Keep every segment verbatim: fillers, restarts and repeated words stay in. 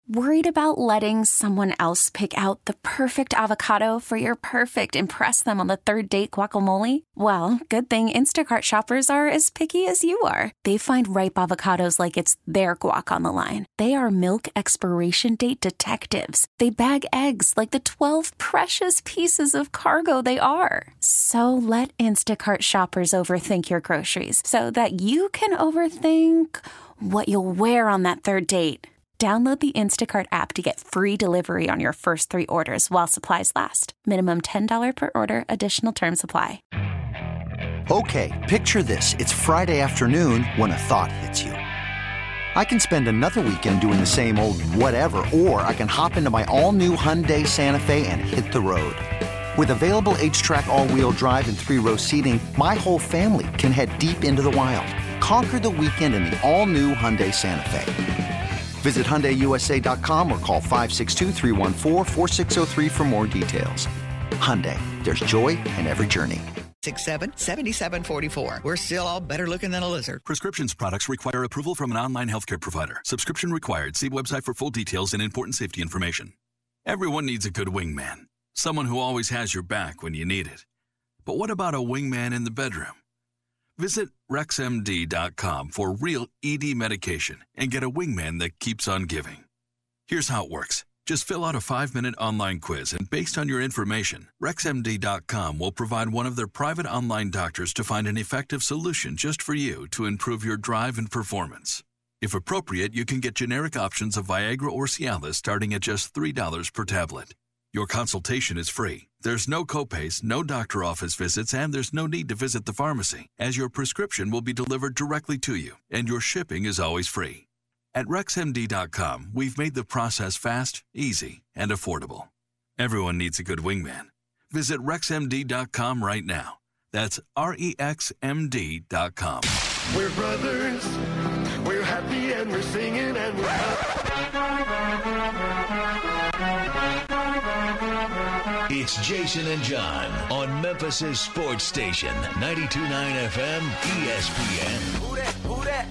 Worried about letting someone else pick out the perfect avocado for your perfect impress them on the third date guacamole? Well, good thing Instacart shoppers are as picky as you are. They find ripe avocados like it's their guac on the line. They are milk expiration date detectives. They bag eggs like the twelve precious pieces of cargo they are. So let Instacart shoppers overthink your groceries so that you can overthink what you'll wear on that third date. Download the Instacart app to get free delivery on your first three orders while supplies last. Minimum ten dollars per order. Additional terms apply. Okay, picture this. It's Friday afternoon when a thought hits you. I can spend another weekend doing the same old whatever, or I can hop into my all-new Hyundai Santa Fe and hit the road. With available H-Track all-wheel drive and three-row seating, my whole family can head deep into the wild. Conquer the weekend in the all-new Hyundai Santa Fe. Visit Hyundai U S A dot com or call five six two, three one four, four six zero three for more details. Hyundai, there's joy in every journey. six seven, seven seven four four. We're still all better looking than a lizard. Prescriptions products require approval from an online healthcare provider. Subscription required. See website for full details and important safety information. Everyone needs a good wingman. Someone who always has your back when you need it. But what about a wingman in the bedroom? Visit Rex M D dot com for real E D medication and get a wingman that keeps on giving. Here's how it works. Just fill out a five-minute online quiz, and based on your information, Rex M D dot com will provide one of their private online doctors to find an effective solution just for you to improve your drive and performance. If appropriate, you can get generic options of Viagra or Cialis starting at just three dollars per tablet. Your consultation is free. There's no copays, no doctor office visits, and there's no need to visit the pharmacy, as your prescription will be delivered directly to you, and your shipping is always free. At Rex M D dot com, we've made the process fast, easy, and affordable. Everyone needs a good wingman. Visit Rex M D dot com right now. That's R E X M D dot com. We're brothers, we're happy and we're singing and we're happy. It's Jason and John on Memphis' sports station, ninety-two point nine F M E S P N. Who that? Who that?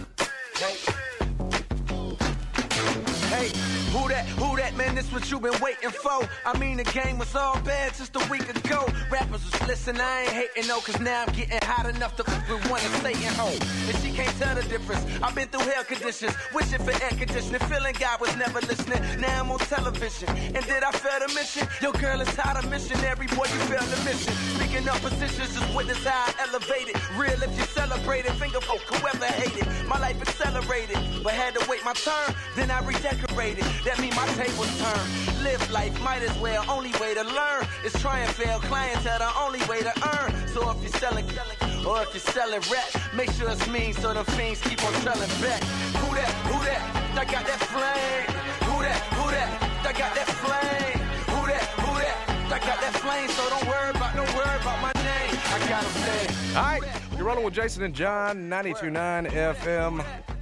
Hey. Hey. Who that, who that, man, this what you been waiting for. I mean, the game was all bad just a week ago. Rappers was listening, I ain't hating no, cause now I'm getting hot enough to fuck with one and Satan home. And she can't tell the difference. I've been through hell conditions, wishing for air conditioning, feeling God was never listening. Now I'm on television, and did I fail the mission? Your girl is hot, a missionary, boy, you failed the mission. Speaking of positions, just witness how I elevated. Real if you celebrate it, finger poke whoever hated. My life accelerated, but had to wait my turn, then I redecorated. That mean my tables turn. Live life, might as well. Only way to learn is try and fail. Clientele, the only way to earn. So if you're selling, or if you're selling rap, make sure it's mean so the fiends keep on selling back. Who that? Who that? I got that flame. Who that? Who that? I got that flame. Who that? Who that? I got that flame. So don't worry about, don't worry about my name. I got a flame. All right, you're rolling with Jason and John, ninety-two point nine F M.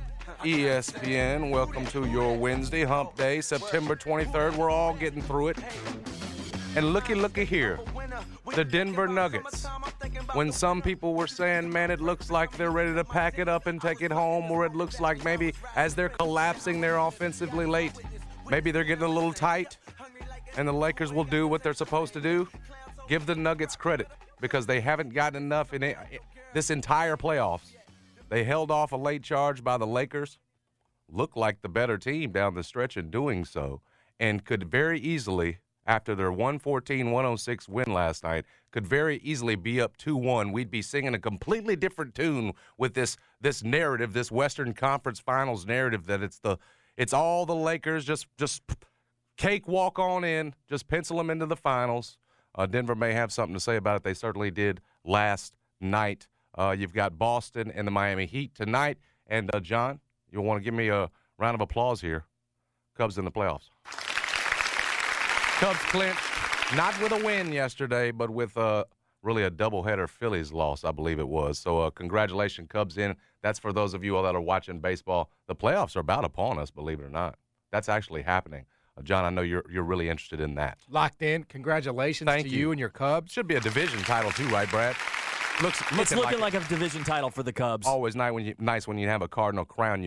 E S P N. Welcome to your Wednesday hump day, September twenty-third. We're all getting through it. And looky, looky here. The Denver Nuggets. When some people were saying, man, it looks like they're ready to pack it up and take it home, or it looks like maybe as they're collapsing, they're offensively late. Maybe they're getting a little tight, and the Lakers will do what they're supposed to do. Give the Nuggets credit, because they haven't gotten enough in it, this entire playoffs. They held off a late charge by the Lakers, looked like the better team down the stretch in doing so, and could very easily, after their one fourteen one oh six win last night, could very easily be up two one. We'd be singing a completely different tune with this this narrative, this Western Conference Finals narrative that it's the it's all the Lakers, just just cakewalk on in, just pencil them into the finals. Uh, Denver may have something to say about it. They certainly did last night. Uh, you've got Boston and the Miami Heat tonight. And, uh, John, you'll want to give me a round of applause here. Cubs in the playoffs. Cubs clinched, not with a win yesterday, but with uh, really a doubleheader Phillies loss, I believe it was. So uh, congratulations, Cubs in. That's for those of you all that are watching baseball. The playoffs are about upon us, believe it or not. That's actually happening. Uh, John, I know you're you're really interested in that. Locked in. Congratulations Thank to you. you and your Cubs. Should be a division title too, right, Brad? Looks It's looking like, like a division title for the Cubs. Always nice when you nice when you have a Cardinal crown you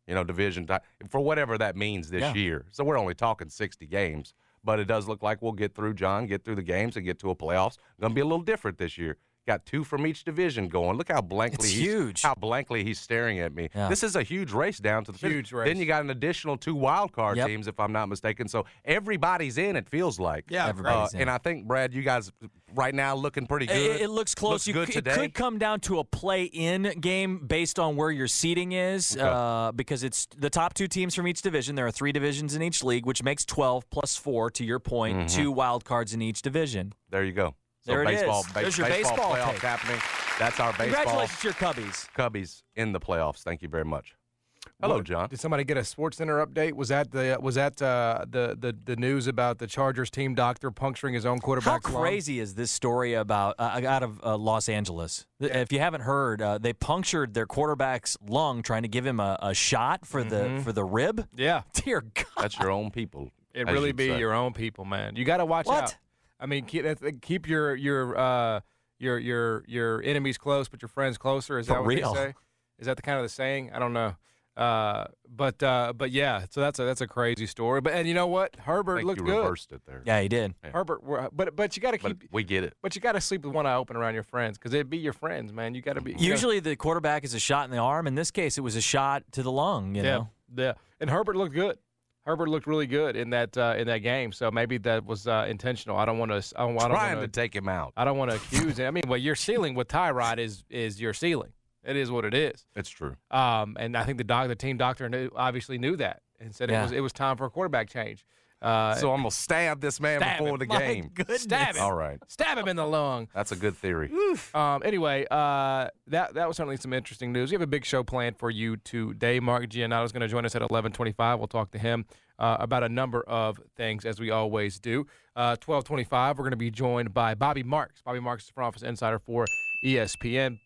you know, division ti- for whatever that means this Yeah. year. So we're only talking sixty games, but it does look like we'll get through, John, get through the games and get to a playoffs. Going to be a little different this year. Got two from each division going. Look how blankly It's he's, huge. how blankly he's staring at me. Yeah. This is a huge race down to the finish. Huge race. Then you got an additional two wild card Yep. teams, if I'm not mistaken. So everybody's in. It feels like. Yeah, everybody's in. And I think Brad, you guys right now looking pretty good. It, it looks close. Looks You good c- it today. could come down to a play-in game based on where your seating is, Okay. uh, because it's the top two teams from each division. There are three divisions in each league, which makes twelve plus four. To your point, Mhm. two wild cards in each division. There you go. So There it baseball, is. ba- There's your baseball, baseball playoffs take. happening. That's our baseball. Congratulations to your Cubbies. Cubbies in the playoffs. Thank you very much. Hello, What- John. Did somebody get a Sports Center update? Was that the was that uh, the, the the news about the Chargers team doctor puncturing his own How quarterback's lung? crazy is this story about uh, out of uh, Los Angeles? Th- If you haven't heard, uh, they punctured their quarterback's lung trying to give him a, a shot for the for the rib. Yeah, Dear God. That's your own people. it as really you'd be say. your own people, man. You got to watch What? out. I mean, keep that's- keep your your uh, your your your enemies close, but your friends closer. Is For that what real. they say? Is that the kind of the saying? I don't know. Uh, but uh, but yeah, so that's a that's a crazy story. But and you know what? I Herbert think looked you good. reversed it there. Yeah, he did. Herbert, were- but but you got to But keep. we get it. But you got to sleep with one eye open around your friends because they'd be your friends, man. You got to be. you gotta- Usually the quarterback is a shot in the arm. In this case, it was a shot to the lung. You yeah, know. yeah. And Herbert looked good. Herbert looked really good in that uh, in that game. So maybe that was uh, intentional. I don't want to. I don't, I don't Trying wanna, to take him out. I don't want to accuse him. I mean, well, your ceiling with Tyrod is is your ceiling. It is what it is. It's true. Um, and I think the doc, the team doctor, knew, obviously knew that and said Yeah. it was it was time for a quarterback change. Uh, So I'm going to stab this man stab before him. the My game. goodness. Stab him. All right. Stab him in the lung. That's a good theory. Um, anyway, uh, that that was certainly some interesting news. We have a big show planned for you today. Mark Giannotto is going to join us at eleven twenty-five. We'll talk to him uh, about a number of things, as we always do. Uh, twelve twenty-five, we're going to be joined by Bobby Marks. Bobby Marks is the front office insider for E S P N.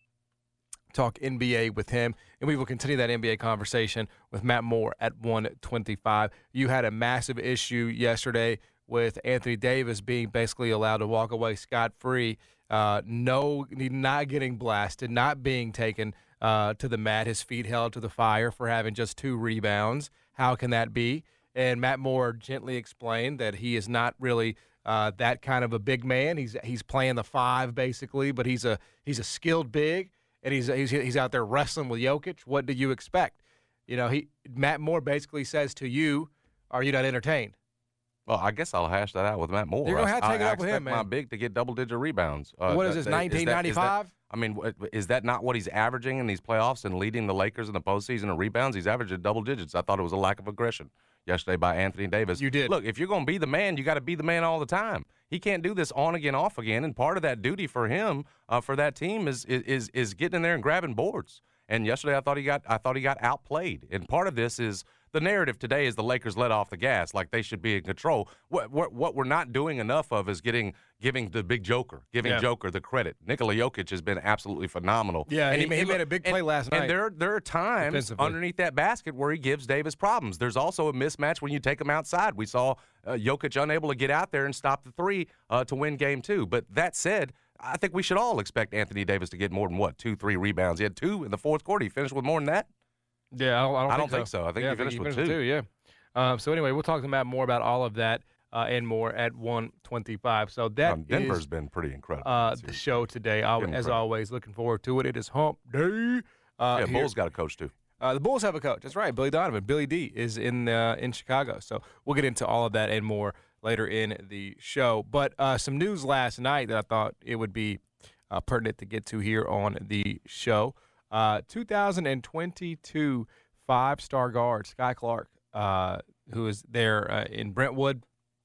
Talk N B A with him, and we will continue that N B A conversation with Matt Moore at one twenty-five. You had a massive issue yesterday with Anthony Davis being basically allowed to walk away scot-free, uh, no, not getting blasted, not being taken uh, to the mat, his feet held to the fire for having just two rebounds. How can that be? And Matt Moore gently explained that he is not really uh, that kind of a big man. He's he's playing the five basically, but he's a he's a skilled big. And he's, he's he's out there wrestling with Jokic. What do you expect? You know, he Matt Moore basically says to you, "Are you not entertained?" Well, I guess I'll hash that out with Matt Moore. You're gonna have to I, take it I up with him, expect my man. big to get double-digit rebounds. Uh, What is that- this, that- that- nineteen ninety-five? I mean, what- is that not what he's averaging in these playoffs and leading the Lakers in the postseason in rebounds? He's averaging double digits. I thought it was a lack of aggression yesterday by Anthony Davis. You did. Look, if you're going to be the man, you got to be the man all the time. He can't do this on again, off again. And part of that duty for him, uh, for that team, is is is getting in there and grabbing boards. And yesterday, I thought he got I thought he got outplayed. And part of this is the narrative today is the Lakers let off the gas, like they should be in control. What what, what we're not doing enough of is getting giving the big Joker, giving Yeah. Joker the credit. Nikola Jokic has been absolutely phenomenal. Yeah, and he, he made a big play and, last night. And there there are times Defensively. underneath that basket where he gives Davis problems. There's also a mismatch when you take him outside. We saw uh, Jokic unable to get out there and stop the three uh, to win game two. But that said, I think we should all expect Anthony Davis to get more than, what, two, three rebounds. He had two in the fourth quarter. He finished with more than that? Yeah, I don't, I don't, I think, don't think so. I think yeah, he finished with two. two. Yeah. Um, so anyway, we'll talk to Matt more about all of that uh, and more at one twenty-five. So that Um, Denver's is, been pretty incredible. uh, this the year. show today. Al- As Incredible. always, looking forward to it. It is Hump Day. Uh, yeah, here- Bulls got a coach, too. Uh, the Bulls have a coach. That's right, Billy Donovan. Billy D is in uh, in Chicago. So we'll get into all of that and more later in the show. But uh, some news last night that I thought it would be uh, pertinent to get to here on the show. Uh, two thousand twenty-two five-star guard Sky Clark, uh, who is there uh, in Brentwood,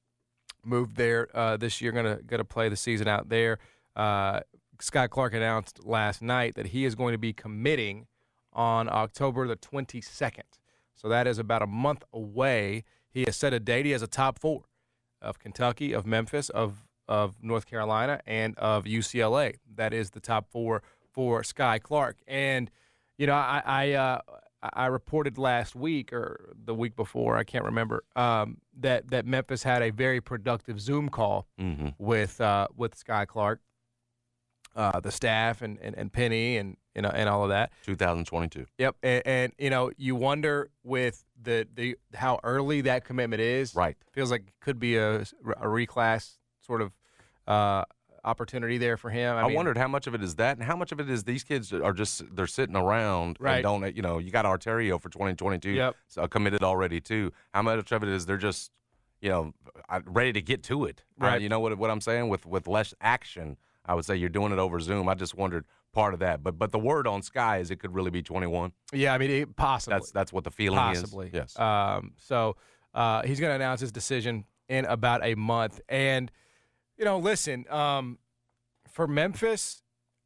moved there uh, this year. Gonna gonna play the season out there. Uh, Sky Clark announced last night that he is going to be committing on October the twenty-second. So that is about a month away. He has set a date. He has a top four of Kentucky, of Memphis, of of North Carolina, and of U C L A. That is the top four for Sky Clark. And, you know, I I, uh, I reported last week or the week before, I can't remember, um, that, that Memphis had a very productive Zoom call Mm-hmm. with uh, with Sky Clark. uh, the staff and, and, and Penny and you know and all of that. two thousand twenty-two. Yep, and, and you know you wonder with the, the how early that commitment is. Right, feels like it could be a, a reclass sort of uh, opportunity there for him. I, I mean, wondered how much of it is that, and how much of it is these kids are just they're sitting around Right. and don't. You know, you got Arterio for twenty twenty-two. Yep. So committed already too. How much of it is they're just you know ready to get to it? Right. Uh, you know what what I'm saying with with less action. I would say you're doing it over Zoom. I just wondered part of that. But but the word on Sky is it could really be twenty-one. Yeah, I mean, it, possibly. That's that's what the feeling possibly. is. Yes. Um, so uh, he's going to announce his decision in about a month. And, you know, listen, um, for Memphis,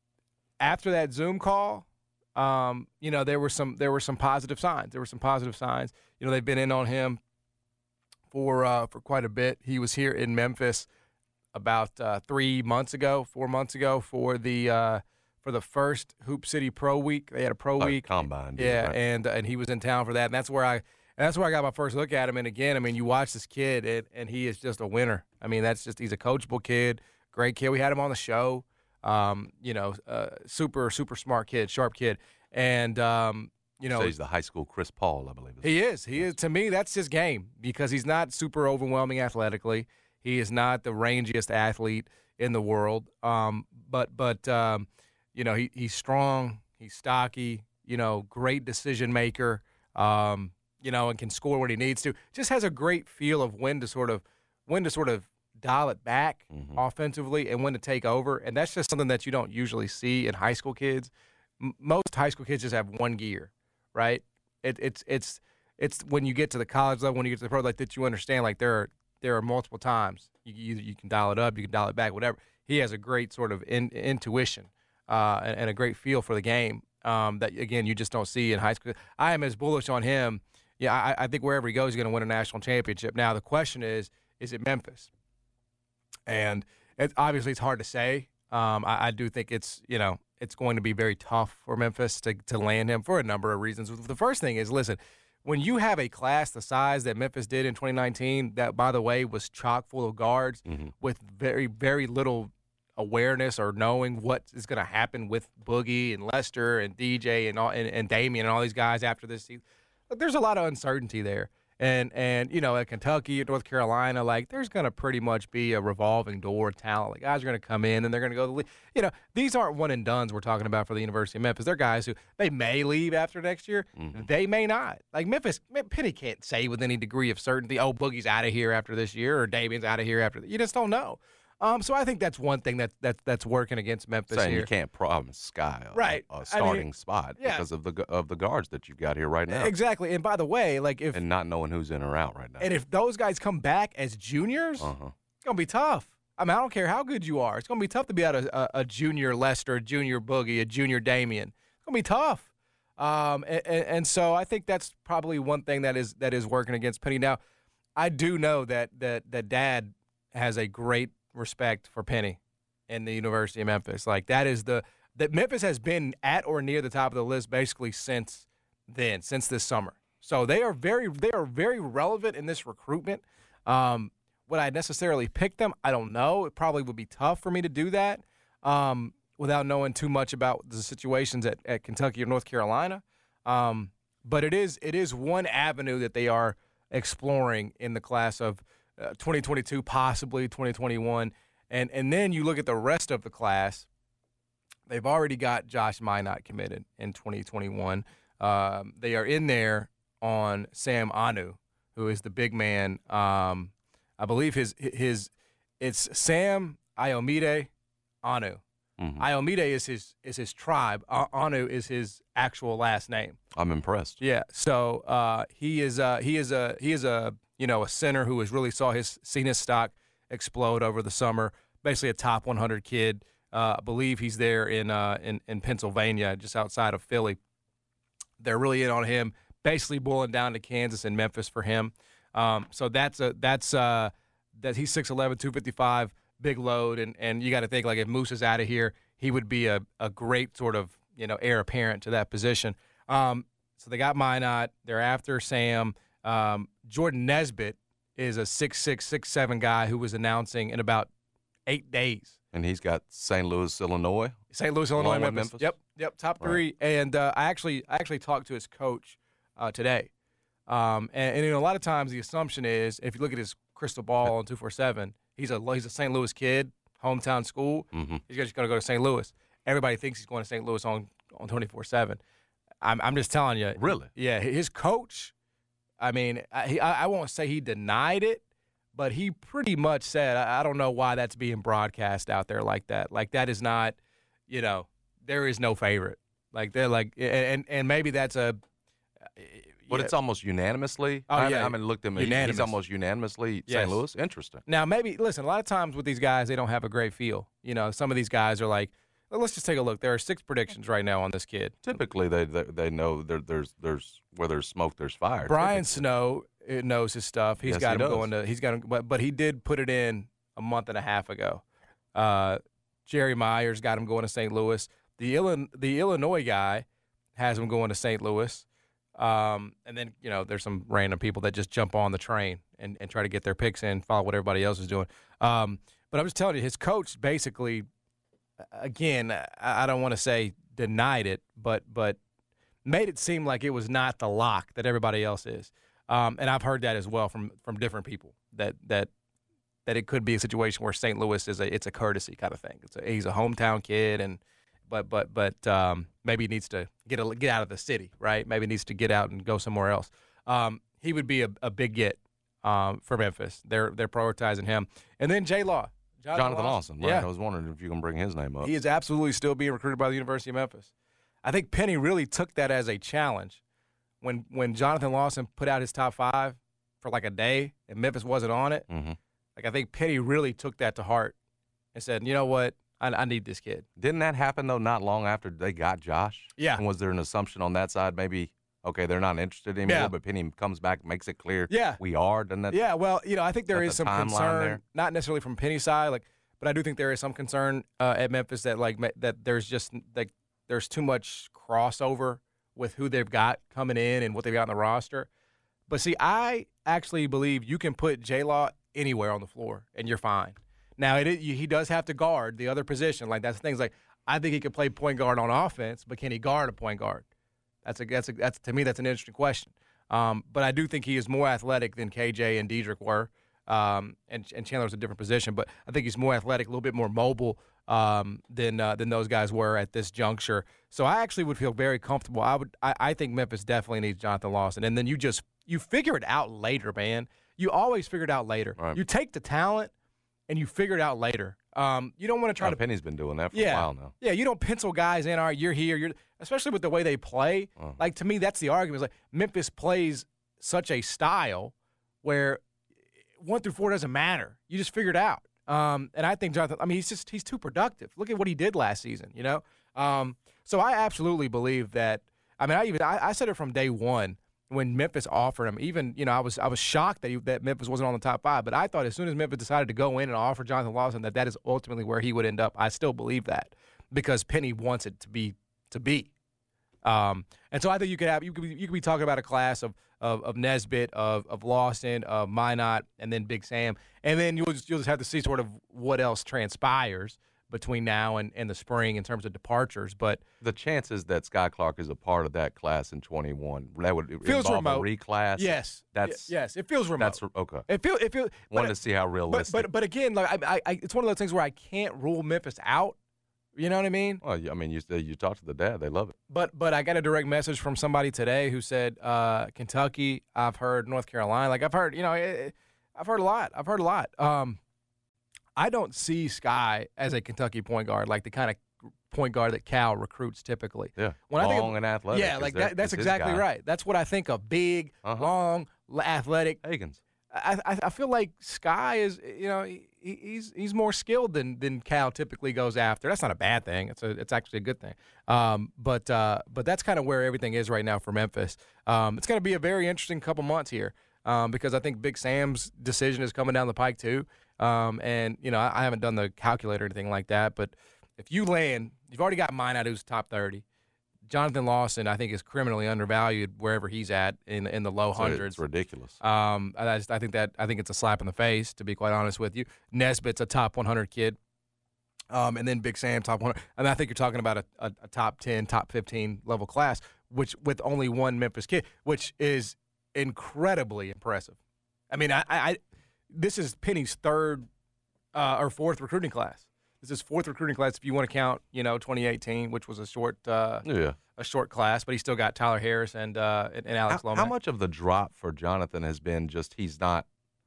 after that Zoom call, um, you know, there were some there were some positive signs. There were some positive signs. You know, they've been in on him for uh, for quite a bit. He was here in Memphis about uh, three months ago, four months ago for the uh, for the first Hoop City Pro Week. They had a Pro Like Week combine. yeah, right? and and he was in town for that. And that's where I and that's where I got my first look at him. And again, I mean, you watch this kid, and, and he is just a winner. I mean, that's just he's a coachable kid, great kid. We had him on the show. Um, you know, uh, super super smart kid, sharp kid, and um, you know, so he's the high school Chris Paul, I believe. he is. He is. To me, that's his game because he's not super overwhelming athletically. He is not the rangiest athlete in the world. Um, but but um, you know, he he's strong. He's stocky. You know, great decision maker. Um, you know, and can score when he needs to. Just has a great feel of when to sort of when to sort of dial it back Mhm. offensively and when to take over. And that's just something that you don't usually see in high school kids. M- most high school kids just have one gear, right? It, it's it's it's when you get to the college level, when you get to the pro, like that you understand, like there are there are multiple times you you, you can dial it up, you can dial it back, whatever. He has a great sort of in, intuition uh, and, and a great feel for the game um, that again you just don't see in high school. I am as bullish on him. Yeah, I, I think wherever he goes, he's going to win a national championship. Now the question is, is it Memphis? And it, obviously it's hard to say. Um, I, I do think it's you know it's going to be very tough for Memphis to to land him for a number of reasons. The first thing is, listen, when you have a class the size that Memphis did in twenty nineteen, that, by the way, was chock full of guards Mhm. with very, very little awareness or knowing what is going to happen with Boogie and Lester and D J and, all, and, and Damian and all these guys after this season, there's a lot of uncertainty there. And, and you know, at Kentucky, at North Carolina, like, there's going to pretty much be a revolving door of talent. Like, guys are going to come in, and they're going to go to the league. You know, these aren't one-and-dones we're talking about for the University of Memphis. They're guys who, they may leave after next year. Mhm. They may not. Like, Memphis, Penny can't say with any degree of certainty, oh, Boogie's out of here after this year or Damian's out of here after – you just don't know. Um, so I think that's one thing that, that, that's working against Memphis Saying here. you can't promise Sky a, Right. a I mean, starting spot yeah. because of the gu- of the guards that you've got here right now, Exactly. And by the way, like, if – and not knowing who's in or out right now. and if those guys come back as juniors, uh-huh. it's going to be tough. I mean, I don't care how good you are. It's going to be tough to be out a, a, a junior Lester, a junior Boogie, a junior Damian. It's going to be tough. Um, and, and, and so I think that's probably one thing that is that is working against Penny. Now, I do know that that that Dad has a great respect for Penny in the University of Memphis. Like, that is the – that Memphis has been at or near the top of the list basically since then, since this summer. So they are very they are very relevant in this recruitment. Um, would I necessarily pick them? I don't know. It probably would be tough for me to do that um, without knowing too much about the situations at, at Kentucky or North Carolina. Um, but it is it is one avenue that they are exploring in the class of uh, twenty twenty-two, possibly twenty twenty-one. And and then you look at the rest of the class. They've already got Josh Minot committed in twenty twenty-one. Um, they are in there on Sam Anu, who is the big man. Um, I believe his his it's Sam Iomide Anu. Mhm. Iomide is his is his tribe. A- Anu is his actual last name. I'm impressed. Yeah. So uh, he is uh, he is a he is a you know a center who has really saw his seen his stock explode over the summer. Basically a top one hundred kid. Uh, I believe he's there in uh, in in Pennsylvania, just outside of Philly. They're really in on him. Basically boiling down to Kansas and Memphis for him. Um, so that's a that's uh, that he's six eleven, two fifty-five, big load, and and you got to think, like, if Moose is out of here, he would be a, a great sort of you know heir apparent to that position. Um, so they got Minot. They're after Sam. Um, Jordan Nesbitt is a six six, six seven guy who was announcing in about eight days. And he's got Saint Louis, Illinois. Saint Louis, Illinois, Along with Memphis. Memphis? Yep, yep, top three. Right. And uh, I actually, I actually talked to his coach uh, today. Um, and, and you know, a lot of times the assumption is, if you look at his crystal ball on two forty-seven, he's a he's a Saint Louis kid, hometown school. Mm-hmm. He's just going to go to Saint Louis. Everybody thinks he's going to Saint Louis on on twenty-four seven. I'm I'm just telling you. Really? Yeah, his coach. I mean, I, he, I won't say he denied it, but he pretty much said, I, I don't know why that's being broadcast out there like that. Like, that is not, you know, there is no favorite. Like, they're like, and and maybe that's a. But yeah. it's almost unanimously. Oh, I, yeah. I mean, looked at him. Unanimous. He's almost unanimously Yes. Saint Louis. Interesting. Now, maybe, listen, a lot of times with these guys, they don't have a great feel. You know, some of these guys are like, well, let's just take a look. There are six predictions right now on this kid. Typically, they they, they know there, there's there's where there's smoke, there's fire. Brian typically. Snow uh, knows his stuff. He's Yes, got he him does. going to. He's got him, but but he did put it in a month and a half ago. Uh, Jerry Myers got him going to Saint Louis. The Illinois the Illinois guy has him going to Saint Louis. Um, and then you know there's some random people that just jump on the train and, and try to get their picks in, follow what everybody else is doing. Um, but I'm just telling you, his coach basically. Again, I don't want to say denied it, but but made it seem like it was not the lock that everybody else is. Um, and I've heard that as well from from different people that that that it could be a situation where Saint Louis is a it's a courtesy kind of thing. It's a, he's a hometown kid, and but but but um, maybe he needs to get a, get out of the city, right? Maybe he needs to get out and go somewhere else. Um, he would be a, a big get um, for Memphis. They're they're prioritizing him, and then J Law. Jonathan, Jonathan Lawson. Right. Yeah. I was wondering if you can bring his name up. He is absolutely still being recruited by the University of Memphis. I think Penny really took that as a challenge when when Jonathan Lawson put out his top five for like a day and Memphis wasn't on it. Mm-hmm. Like I think Penny really took that to heart and said, you know what, I, I need this kid. Didn't that happen though? Not long after they got Josh. Yeah. And was there an assumption on that side? Maybe okay, they're not interested anymore. Yeah. But Penny comes back, makes it clear. Yeah. We are. Doesn't that? Yeah, well, you know, I think there Got is the some timeline concern, there. not necessarily from Penny's side, like, but I do think there is some concern uh, at Memphis that like ma- that there's just like there's too much crossover with who they've got coming in and what they've got on the roster. But see, I actually believe you can put J-Law anywhere on the floor and you're fine. Now it is, he does have to guard the other position. Like that's the things like I think he could play point guard on offense, but can he guard a point guard? That's a that's a, that's to me that's an interesting question. Um, but I do think he is more athletic than K J and Dedrick were. Um, and, and Chandler's a different position, but I think he's more athletic, a little bit more mobile um, than uh, than those guys were at this juncture. So I actually would feel very comfortable. I would, I, I think Memphis definitely needs Jonathan Lawson, and then you just you figure it out later, man. You always figure it out later. Right. You take the talent and you figure it out later. Um, you don't want to try Oh, to. Penny's been doing that for yeah, a while now. Yeah, you don't pencil guys in. All right, you're here. You're especially with the way they play. Oh. Like to me, that's the argument. It's like Memphis plays such a style where one through four doesn't matter. You just figure it out. Um, and I think Jonathan, I mean, he's just he's too productive. Look at what he did last season, you know? Um, so I absolutely believe that. I mean, I even I, I said it from day one when Memphis offered him. Even, you know, I was I was shocked that he, that Memphis wasn't on the top five. But I thought as soon as Memphis decided to go in and offer Jonathan Lawson, that that is ultimately where he would end up. I still believe that because Penny wants it to be to be. Um, and so I think you could have you could be, you could be talking about a class of of, of Nesbitt, of of Lawson, of Minot, and then Big Sam, and then you'll just, you'll just have to see sort of what else transpires between now and, and the spring in terms of departures. But the chances that Sky Clark is a part of that class in twenty-one, that would feels involve remote. a reclass. Yes, that's y- yes, it feels remote. That's okay. It feel it feel Wanted but, to see how but, realistic. but but again, like I, I it's one of those things where I can't rule Memphis out. You know what I mean? Well, I mean, you you talk to the dad, they love it. But but I got a direct message from somebody today who said uh, Kentucky. I've heard North Carolina. Like I've heard, you know, it, I've heard a lot. I've heard a lot. Um, I don't see Sky as a Kentucky point guard, like the kind of point guard that Cal recruits typically. Yeah, when long I think of, and athletic. Yeah, like that, that, that's is his exactly guy. right. That's what I think of: big, Uh-huh. long, athletic. Higgins. I, I I feel like Sky is, you know, he, he's he's more skilled than than Cal typically goes after. That's not a bad thing. It's a it's actually a good thing. Um, but uh, but that's kind of where everything is right now for Memphis. Um, it's going to be a very interesting couple months here um, because I think Big Sam's decision is coming down the pike too. Um, and you know, I, I haven't done the calculator or anything like that, but if you land, you've already got Minot who's top thirty. Jonathan Lawson, I think, is criminally undervalued wherever he's at in in the low So hundreds. It's ridiculous. Um, I, just, I think that I think it's a slap in the face, to be quite honest with you. Nesbitt's a top one hundred kid, um, and then Big Sam top one hundred. I mean, I think you're talking about a, a, a top ten, top fifteen level class, which with only one Memphis kid, which is incredibly impressive. I mean, I, I this is Penny's third uh, or fourth recruiting class. This is fourth recruiting class if you want to count, you know, twenty eighteen, which was a short, uh, yeah, a short class, but he still got Tyler Harris and uh, and, and Alex how, Lomax. how much of the drop for Jonathan has been just he's not?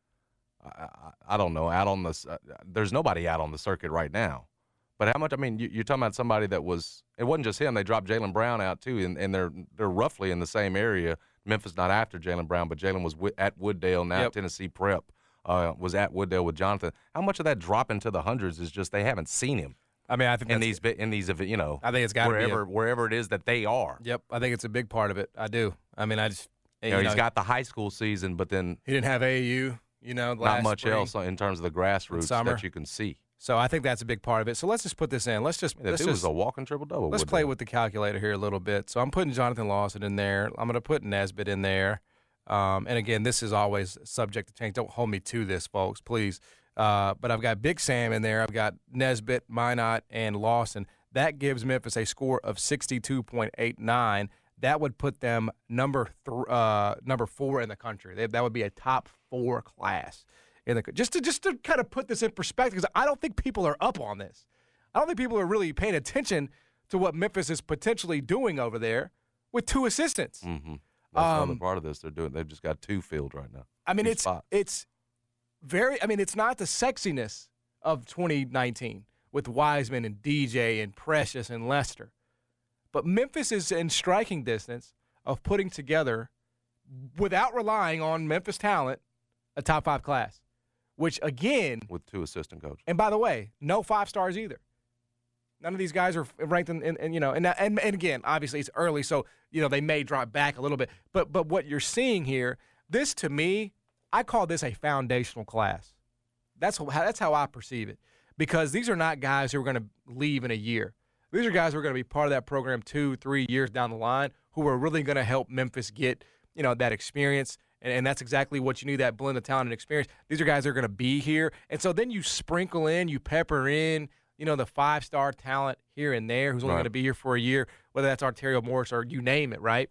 I, I, I don't know. Out on the, uh, there's nobody out on the circuit right now. But how much? I mean, you, you're talking about somebody that was. It wasn't just him. They dropped Jaylen Brown out too, and, and they're they're roughly in the same area. Memphis not after Jaylen Brown, but Jaylen was w- at Wooddale now. Yep. Tennessee Prep uh, was at Wooddale with Jonathan. How much of that drop into the hundreds is just they haven't seen him? I mean, I think in that's, these in these you know. I think it's got wherever be a, wherever it is that they are. Yep, I think it's a big part of it. I do. I mean, I just you know, you know he's got the high school season, but then he didn't have A A U. You know, not much spring, else in terms of the grassroots that you can see. So I think that's a big part of it. So let's just put this in. Let's just. Yeah, let's it just, was a walking triple double. Let's play with the calculator here a little bit. So I'm putting Jonathan Lawson in there. I'm going to put Nesbitt in there. Um, and again, this is always subject to change. Don't hold me to this, folks, please. Uh, but I've got Big Sam in there. I've got Nesbitt, Minot, and Lawson. That gives Memphis a score of sixty-two point eight nine. That would put them number th- uh, number four in the country. They, that would be a top four class in the just to just to kind of put this in perspective, because I don't think people are up on this. I don't think people are really paying attention to what Memphis is potentially doing over there with two assistants. Mm-hmm. That's um, another part of this. They're doing. They've just got two filled right now. I mean, two it's spots. it's very. I mean, it's not the sexiness of twenty nineteen with Wiseman and D J and Precious and Lester, but Memphis is in striking distance of putting together, without relying on Memphis talent, a top five class, which again with two assistant coaches. And by the way, no five stars either. None of these guys are ranked in, in, in you know, and, and and again, obviously it's early, so you know they may drop back a little bit. But but what you're seeing here, this to me, I call this a foundational class. That's how that's how I perceive it, because these are not guys who are going to leave in a year. These are guys who are going to be part of that program two, three years down the line, who are really going to help Memphis get you know that experience. And, and that's exactly what you need, that blend of talent and experience. These are guys that are going to be here, and so then you sprinkle in, you pepper in. You know, the five-star talent here and there who's only right. going to be here for a year, whether that's Arterio Morris or you name it, right?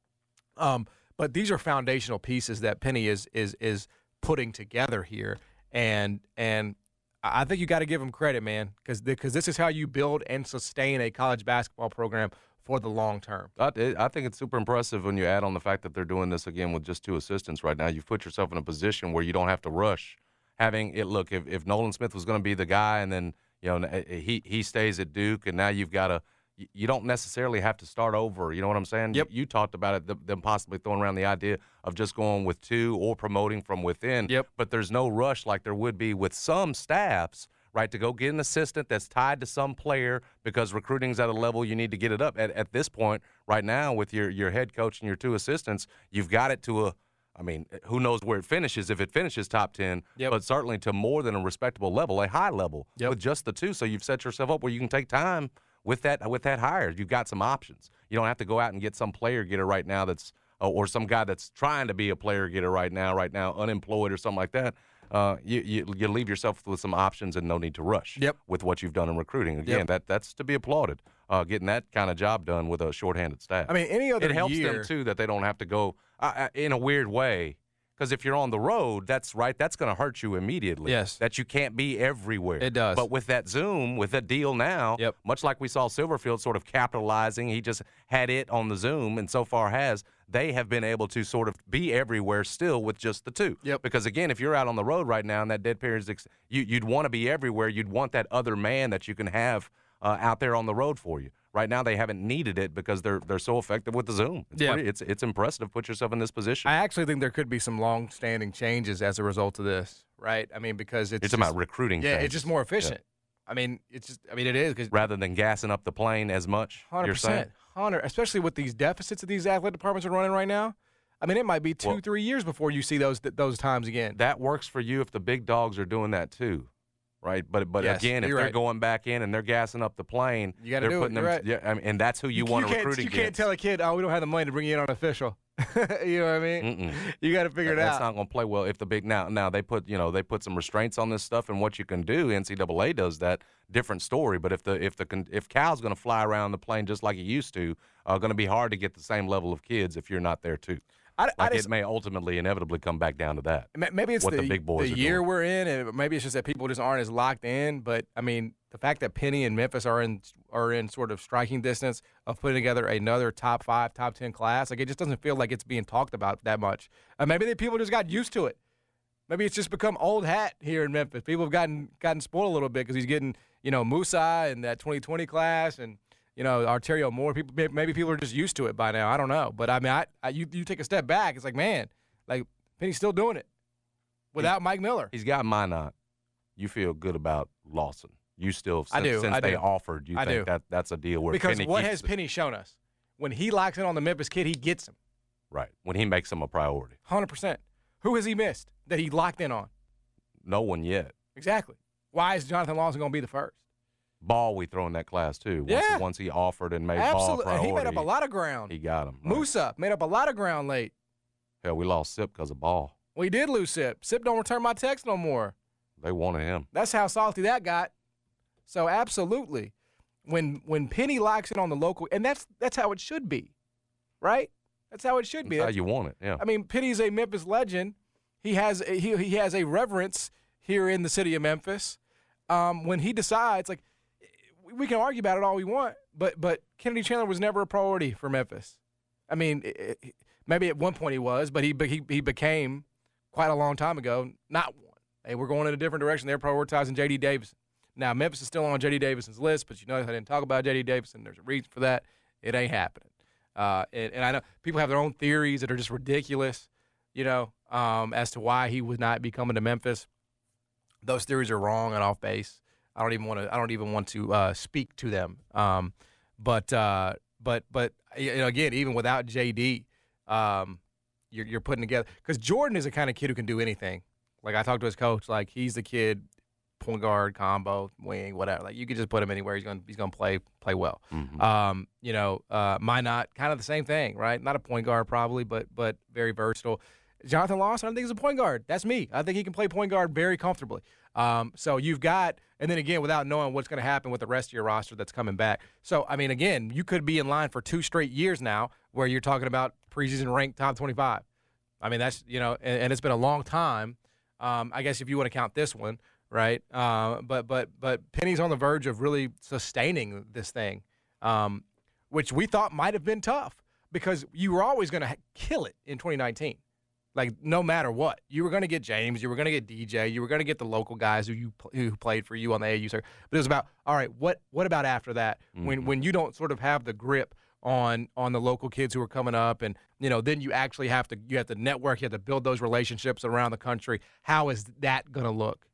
Um, but these are foundational pieces that Penny is is is putting together here, and and I think you got to give them credit, man, because because this is how you build and sustain a college basketball program for the long term. I, I think it's super impressive when you add on the fact that they're doing this again with just two assistants right now. You've put yourself in a position where you don't have to rush. Having it, look, if, if Nolan Smith was going to be the guy and then you know, he he stays at Duke, and now you've got to – you don't necessarily have to start over. You know what I'm saying? Yep. You, you talked about it, them possibly throwing around the idea of just going with two or promoting from within. Yep. But there's no rush like there would be with some staffs, right, to go get an assistant that's tied to some player because recruiting's at a level you need to get it up. At, at this point, right now, with your, your head coach and your two assistants, you've got it to a – I mean, who knows where it finishes, if it finishes top ten, yep. but certainly to more than a respectable level, a high level yep. with just the two. So you've set yourself up where you can take time with that with that hire. You've got some options. You don't have to go out and get some player getter right now that's uh, or some guy that's trying to be a player getter right now, right now, unemployed or something like that. Uh, you, you you leave yourself with some options and no need to rush yep. with what you've done in recruiting. Again, yep. that that's to be applauded, uh, getting that kind of job done with a shorthanded staff. I mean, any other It helps year, them, too, that they don't have to go uh, in a weird way. Because if you're on the road, that's right. That's going to hurt you immediately. Yes. That you can't be everywhere. It does. But with that Zoom, with that deal now, yep. much like we saw Silverfield sort of capitalizing, he just had it on the Zoom and so far has, they have been able to sort of be everywhere still with just the two. Yep. Because, again, if you're out on the road right now and that dead period is ex- you, you'd want to be everywhere. You'd want that other man that you can have uh, out there on the road for you. Right now, they haven't needed it because they're they're so effective with the Zoom. It's yeah. pretty, it's it's impressive to put yourself in this position. I actually think there could be some long-standing changes as a result of this, right? I mean, because it's You're just, talking about recruiting Yeah, changes. it's just more efficient. Yeah. I mean, it's just. I mean, it is because rather than gassing up the plane as much. Hundred percent, hundred. Especially with these deficits that these athletic departments are running right now. I mean, it might be two, well, three years before you see those those times again. That works for you if the big dogs are doing that too. right? But but Yes, again, if you're they're right. going back in and they're gassing up the plane, You gotta they're do it, putting you're them. right. Yeah, I mean, and that's who you, want to can't, recruit You against. can't tell a kid, oh, we don't have the money to bring you in on official. You know what I mean? Mm-mm. You got to figure it That's out. not going to play well if the big now now they put you know they put some restraints on this stuff and what you can do. N C double A does that. Different story. But if the if the con- if Cal's going to fly around the plane just like he used to, uh, going to be hard to get the same level of kids if you're not there too. I, I Like just, it may ultimately inevitably come back down to that. ma- maybe it's what the, the big boys the are year doing. we're in, and maybe it's just that people just aren't as locked in. But I mean, the fact that Penny and Memphis are in are in sort of striking distance of putting together another top five, top ten class, like it just doesn't feel like it's being talked about that much. Uh, maybe the people just got used to it. Maybe it's just become old hat here in Memphis. People have gotten gotten spoiled a little bit because he's getting, you know, Musa and that twenty twenty class and, you know, Arterio Moore. People, maybe people are just used to it by now. I don't know. But, I mean, I, I you, you take a step back, it's like, man, like Penny's still doing it without Mike Miller. He's got Minot. You feel good about Lawson. You still, since, I do, since I they do. offered, you I think do. that that's a deal where Because Penny what keeps has the- Penny shown us? When he locks in on the Memphis kid, he gets him. Right. When he makes them a priority. one hundred percent. Who has he missed that he locked in on? No one yet. Exactly. Why is Jonathan Lawson going to be the first? Ball we throw in that class too. Once, Yeah. once he offered and made ball a Absolutely. priority. He made up a lot of ground. He got him. Right. Musa made up a lot of ground late. Hell, we lost Sip because of Ball. We did lose Sip. Sip don't return my text no more. They wanted him. That's how salty that got. So absolutely, when when Penny locks in on the local, and that's that's how it should be, right? That's how it should be. That's how you want it. Yeah. I mean, Penny's a Memphis legend. He has a, he he has a reverence here in the city of Memphis. Um, when he decides, like, we can argue about it all we want, but but Kennedy Chandler was never a priority for Memphis. I mean, it, it, maybe at one point he was, but he he he became quite a long time ago not one. They were going in a different direction. They're prioritizing J D Davison. Now Memphis is still on J D Davison's list, but you notice I didn't talk about J D Davison. There's a reason for that. It ain't happening. Uh, and, and I know people have their own theories that are just ridiculous, you know, um, as to why he would not be coming to Memphis. Those theories are wrong and off base. I don't even want to. I don't even want to uh, speak to them. Um, but uh, but but you know, again, even without J D, um, you're, you're putting together because Jordan is the kind of kid who can do anything. Like I talked to his coach, like he's the kid, point guard, combo, wing, whatever. Like you could just put him anywhere. He's gonna he's gonna play play well. Mm-hmm. Um, you know, uh, Minot, kind of the same thing, right? Not a point guard probably, but but very versatile. Jonathan Lawson, I don't think he's a point guard. That's me. I think he can play point guard very comfortably. Um, so you've got, and then again, without knowing what's going to happen with the rest of your roster that's coming back. So, I mean, again, you could be in line for two straight years now where you're talking about preseason ranked top twenty-five. I mean, that's, you know, and, and it's been a long time. Um, I guess if you want to count this one, right? Uh, but but but Penny's on the verge of really sustaining this thing, um, which we thought might have been tough because you were always going to ha- kill it in twenty nineteen. Like, no matter what, you were going to get James, you were going to get D J, you were going to get the local guys who you who played for you on the A A U circuit. But it was about, all right, what what about after that? Mm-hmm. When when you don't sort of have the grip on on the local kids who are coming up, and you know, then you actually have to you have to network, you have to build those relationships around the country. How is that going to look?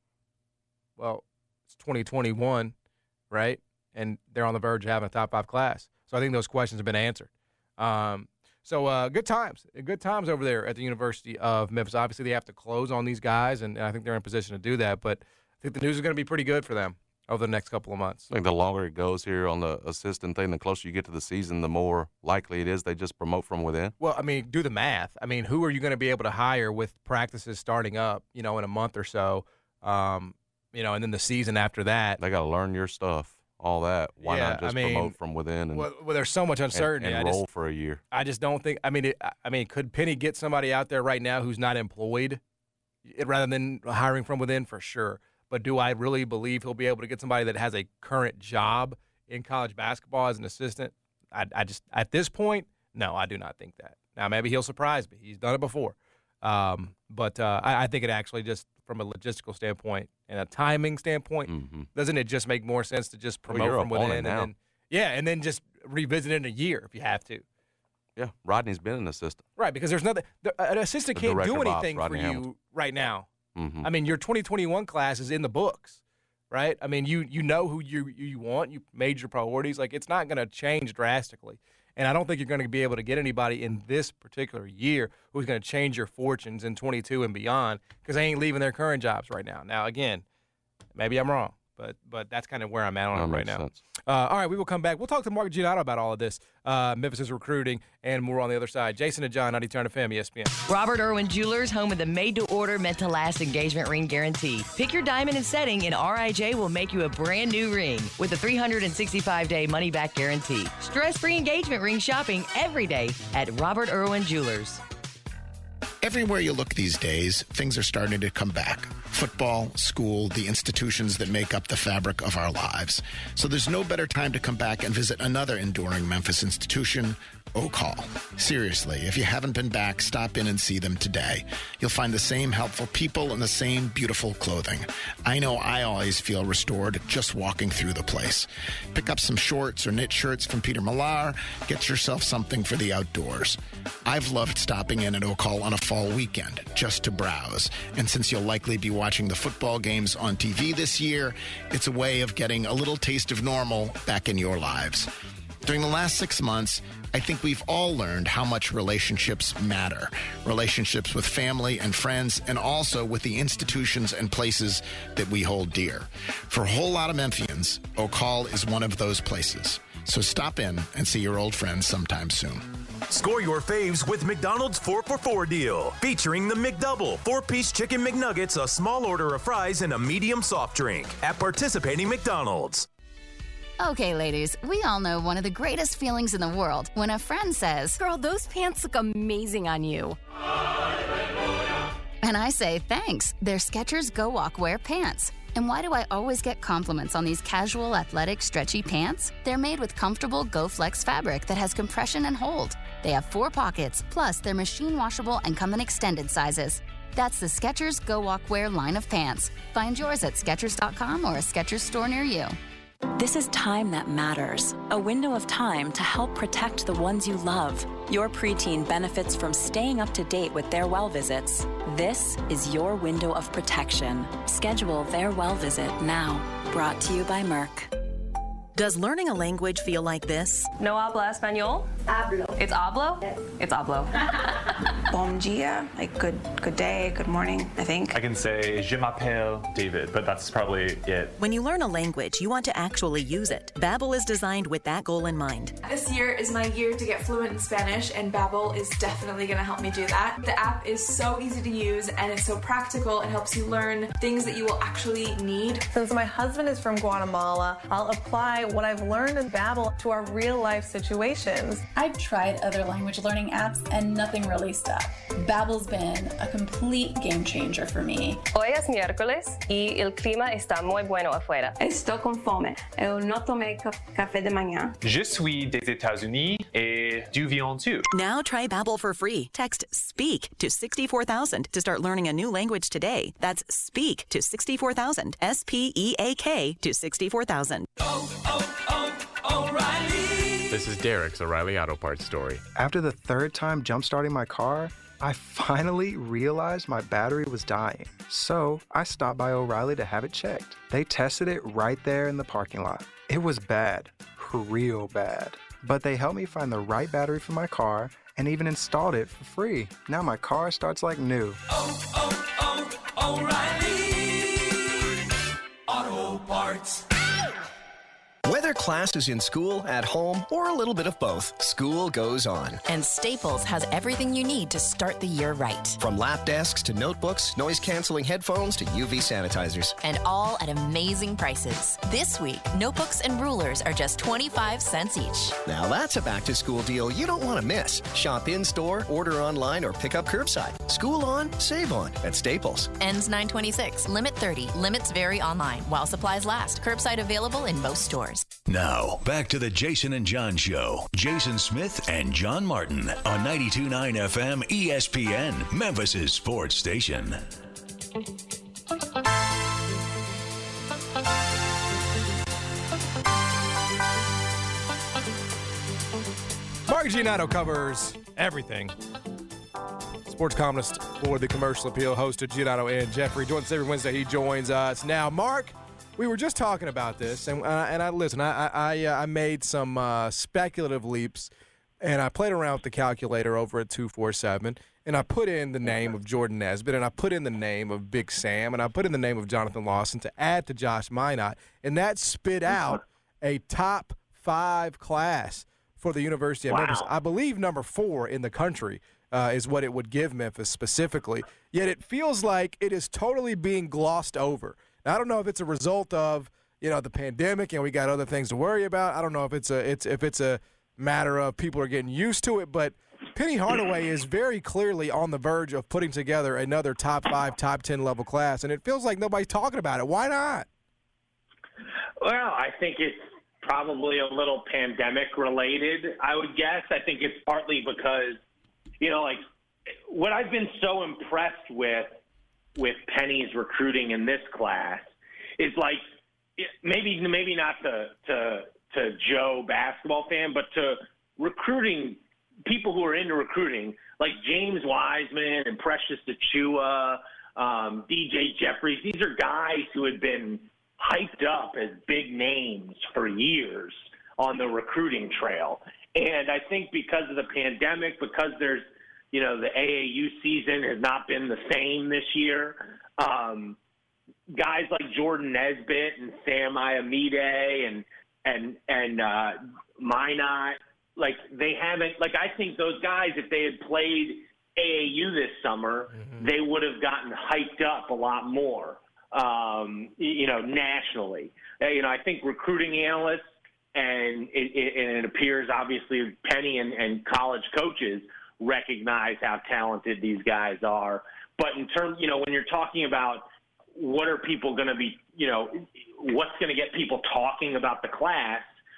Well, it's twenty twenty-one, right? And they're on the verge of having a top five class. So I think those questions have been answered. Um, So uh, good times, good times over there at the University of Memphis. Obviously, they have to close on these guys, and I think they're in position to do that. But I think the news is going to be pretty good for them over the next couple of months. I think the longer it goes here on the assistant thing, the closer you get to the season, the more likely it is they just promote from within. Well, I mean, do the math. I mean, who are you going to be able to hire with practices starting up, you know, in a month or so, um, you know, and then the season after that? They got to learn your stuff. All that. Why yeah, not just I mean, promote from within and well, well, there's so much uncertainty. and, and I roll just, for a year? I just don't think. I mean, it, I mean, could Penny get somebody out there right now who's not employed, rather than hiring from within? For sure. But do I really believe he'll be able to get somebody that has a current job in college basketball as an assistant? I, I just at this point, no, I do not think that. Now maybe he'll surprise me. He's done it before, um, but uh, I, I think it actually just from a logistical standpoint and a timing standpoint, mm-hmm. doesn't it just make more sense to just promote well, from within and now. then, yeah, and then just revisit it in a year if you have to. Yeah, Rodney's been an assistant. Right, because there's nothing. The, an assistant The can't director do of ops, anything for Rodney you Hamilton. right now. Mm-hmm. I mean, your twenty twenty-one class is in the books, right? I mean, you you know who you you want. You made your priorities. Like, it's not going to change drastically. And I don't think you're going to be able to get anybody in this particular year who's going to change your fortunes in twenty-two and beyond because they ain't leaving their current jobs right now. Now, again, Maybe I'm wrong, but but that's kind of where I'm at on That it right makes now. sense. Uh, all right, we will come back. We'll talk to Mark Giannotto about all of this, uh, Memphis' recruiting, and more on the other side. Jason and John, ninety-two F M, E S P N. Robert Irwin Jewelers, home of the made-to-order, meant-to-last engagement ring guarantee. Pick your diamond and setting, and R I J will make you a brand-new ring with a three hundred sixty-five day money-back guarantee. Stress-free engagement ring shopping every day at Robert Irwin Jewelers. Everywhere you look these days, things are starting to come back. Football, school, the institutions that make up the fabric of our lives. So there's no better time to come back and visit another enduring Memphis institution, Oak Hall. Seriously, if you haven't been back, stop in and see them today. You'll find the same helpful people and the same beautiful clothing. I know I always feel restored just walking through the place. Pick up some shorts or knit shirts from Peter Millar. Get yourself something for the outdoors. I've loved stopping in at Oak Hall on a fall weekend just to browse. And since you'll likely be watching the football games on T V this year, it's a way of getting a little taste of normal back in your lives. During the last six months, I think we've all learned how much relationships matter. Relationships with family and friends, and also with the institutions and places that we hold dear. For a whole lot of Memphians, Oak Hall is one of those places. So stop in and see your old friends sometime soon. Score your faves with McDonald's four for four deal, featuring the McDouble, four-piece chicken McNuggets, a small order of fries, and a medium soft drink at participating McDonald's. Okay, ladies, we all know one of the greatest feelings in the world when a friend says, "Girl, those pants look amazing on you." And I say, thanks, they're Skechers Go Walk Wear pants. And why do I always get compliments on these casual, athletic, stretchy pants? They're made with comfortable Go Flex fabric that has compression and hold. They have four pockets, plus they're machine washable and come in extended sizes. That's the Skechers Go Walk Wear line of pants. Find yours at Skechers dot com or a Skechers store near you. This is time that matters. A window of time to help protect the ones you love. Your preteen benefits from staying up to date with their well visits. This is your window of protection. Schedule their well visit now. Brought to you by Merck. Does learning a language feel like this? No habla español? Hablo. It's hablo? Yes. It's hablo. Bom dia, like good good day, good morning, I think. I can say, je m'appelle David, but that's probably it. When you learn a language, you want to actually use it. Babbel is designed with that goal in mind. This year is my year to get fluent in Spanish, and Babbel is definitely going to help me do that. The app is so easy to use, and it's so practical. It helps you learn things that you will actually need. Since my husband is from Guatemala, I'll apply what I've learned in Babbel to our real-life situations. I've tried other language learning apps, and nothing really stuck. Babbel's been a complete game changer for me. Hoy es miércoles y el clima está muy bueno afuera. Estou com fome. Eu não tomei café de manhã. Je suis des États-Unis et du viens-tu. Now try Babbel for free. Text SPEAK to sixty-four thousand to start learning a new language today. That's SPEAK to sixty-four thousand. S P E A K to sixty-four thousand. Oh, oh, oh, O'Reilly. This is Derek's O'Reilly Auto Parts story. After the third time jump-starting my car, I finally realized my battery was dying. So I stopped by O'Reilly to have it checked. They tested it right there in the parking lot. It was bad, real bad. But they helped me find the right battery for my car and even installed it for free. Now my car starts like new. Oh, oh, oh, O'Reilly Auto Parts. Whether class is in school, at home, or a little bit of both, school goes on. And Staples has everything you need to start the year right. From lap desks to notebooks, noise-canceling headphones to U V sanitizers. And all at amazing prices. This week, notebooks and rulers are just twenty-five cents each. Now that's a back-to-school deal you don't want to miss. Shop in-store, order online, or pick up curbside. School on, save on at Staples. Ends nine twenty-six. Limit thirty. Limits vary online. While supplies last. Curbside available in most stores. Now, back to the Jason and John Show. Jason Smith and John Martin on ninety-two point nine F M E S P N, Memphis' sports station. Mark Giannotto covers everything. Sports columnist for the Commercial Appeal, host of Giannotto and Jeffrey. Joins us every Wednesday. He joins us now. Mark, we were just talking about this, and uh, and I listen. I I, uh, I made some uh, speculative leaps, and I played around with the calculator over at two forty-seven, and I put in the name of Jordan Nesbitt, and I put in the name of Big Sam, and I put in the name of Jonathan Lawson to add to Josh Minot, and that spit out a top five class for the University of Wow. Memphis. I believe number four in the country uh, is what it would give Memphis specifically. Yet it feels like it is totally being glossed over. Now, I don't know if it's a result of you know the pandemic and we got other things to worry about. I don't know if it's a it's if it's a matter of people are getting used to it, but Penny Hardaway is very clearly on the verge of putting together another top five, top ten level class, and it feels like nobody's talking about it. Why not? Well, I think it's probably a little pandemic related, I would guess. I think it's partly because, you know, like what I've been so impressed with with Penny's recruiting in this class is like maybe maybe not to to to Joe basketball fan, but to recruiting people who are into recruiting, like James Wiseman and Precious Achua, um, D J Jeffries. These are guys who had been hyped up as big names for years on the recruiting trail. And I think because of the pandemic, because there's, you know, the A A U season has not been the same this year, um, guys like Jordan Nesbitt and Sam Iamide and, and, and uh, Minot, like they haven't, like I think those guys, if they had played A A U this summer, mm-hmm. they would have gotten hyped up a lot more. Um, you know, nationally, uh, you know, I think recruiting analysts and it, it, and it appears obviously Penny and, and college coaches recognize how talented these guys are. But in terms, you know, when you're talking about what are people going to be, you know, what's going to get people talking about the class,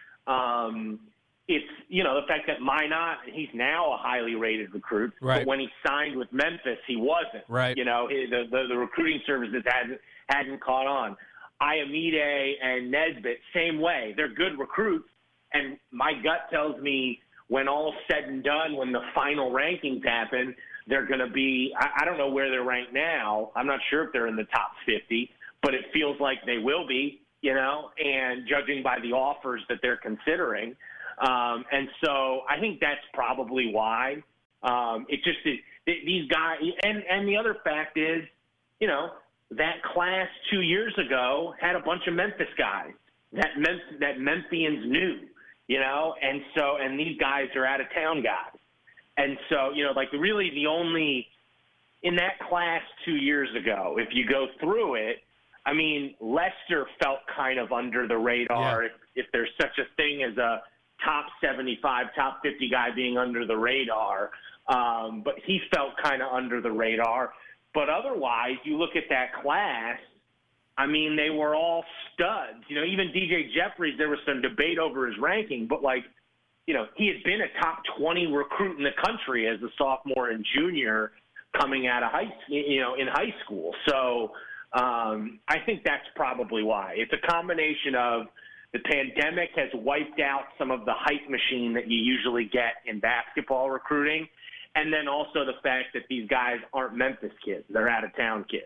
um, it's, you know, the fact that Minot, he's now a highly rated recruit, right. but when he signed with Memphis, he wasn't. Right. You know, the, the, the recruiting services hadn't, hadn't caught on. Iamide and Nesbitt, same way. They're good recruits, and my gut tells me when all's said and done, when the final rankings happen, they're going to be, I, I don't know where they're ranked now. I'm not sure if they're in the top fifty, but it feels like they will be, you know, and judging by the offers that they're considering. Um, and so I think that's probably why. Um, it just it, these guys, and, and the other fact is, you know, that class two years ago had a bunch of Memphis guys that Mem- that Memphians knew, you know, and so and these guys are out of town guys, and so you know, like really the only in that class two years ago, if you go through it, I mean, Lester felt kind of under the radar, Yeah. if, if there's such a thing as a top seventy-five, top fifty guy being under the radar. Um, but he felt kind of under the radar. But otherwise, you look at that class, I mean, they were all studs. You know, even D J Jeffries, there was some debate over his ranking, but like, you know, he had been a top twenty recruit in the country as a sophomore and junior coming out of high, you know, in high school. So um, I think that's probably why. It's a combination of the pandemic has wiped out some of the hype machine that you usually get in basketball recruiting, and then also the fact that these guys aren't Memphis kids. They're out-of-town kids.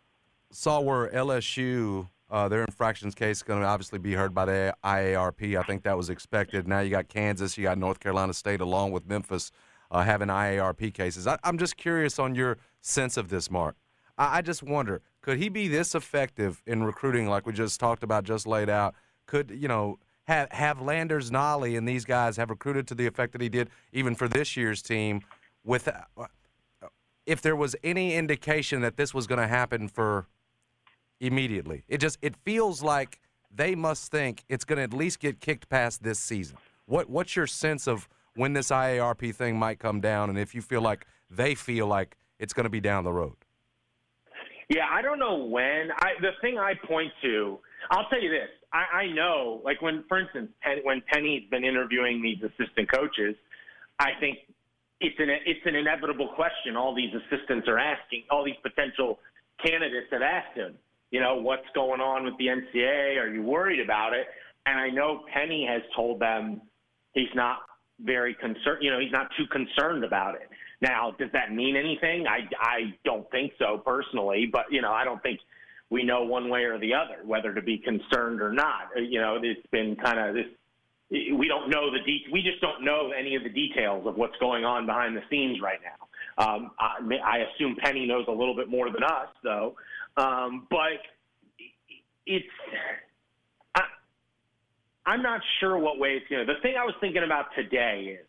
Saw where L S U, uh, their infractions case is going to obviously be heard by the I A R P. I think that was expected. Now you got Kansas, you got North Carolina State, along with Memphis, uh, having I A R P cases. I, I'm just curious on your sense of this, Mark. I, I just wonder, could he be this effective in recruiting like we just talked about, just laid out? Could, you know, have, have Landers, Nolly, and these guys have recruited to the effect that he did even for this year's team with uh, if there was any indication that this was going to happen for immediately? It just it feels like they must think it's going to at least get kicked past this season. What What's your sense of when this I A R P thing might come down, and if you feel like they feel like it's going to be down the road? Yeah, I don't know when. I, the thing I point to, I'll tell you this. I, I know, like when, for instance, Penn, when Penny's been interviewing these assistant coaches, I think it's an it's an inevitable question all these assistants are asking, all these potential candidates have asked him. You know, what's going on with the N C double A? Are you worried about it? And I know Penny has told them he's not very concerned. You know, he's not too concerned about it. Now, does that mean anything? I, I don't think so personally, but, you know, I don't think we know one way or the other whether to be concerned or not. You know, it's been kind of this, we don't know the de- we just don't know any of the details of what's going on behind the scenes right now. Um, I, I assume Penny knows a little bit more than us, though. Um, but it's I, I'm not sure what way it's going to. The thing I was thinking about today is,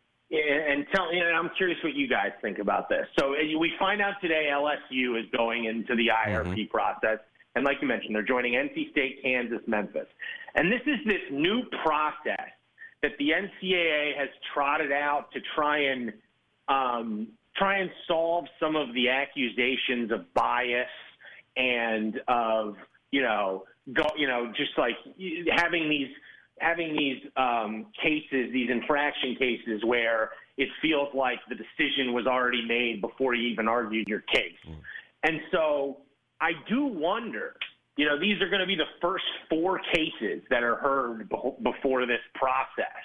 and tell and I'm curious what you guys think about this. So we find out today L S U is going into the I R P mm-hmm. process. And like you mentioned, they're joining N C State, Kansas, Memphis. And this is this new process that the N C double A has trotted out to try and um, try and solve some of the accusations of bias and of, you know, go, you know, just like having these having these um, cases, these infraction cases where it feels like the decision was already made before you even argued your case. Mm. And so I do wonder, you know, these are going to be the first four cases that are heard be- before this process.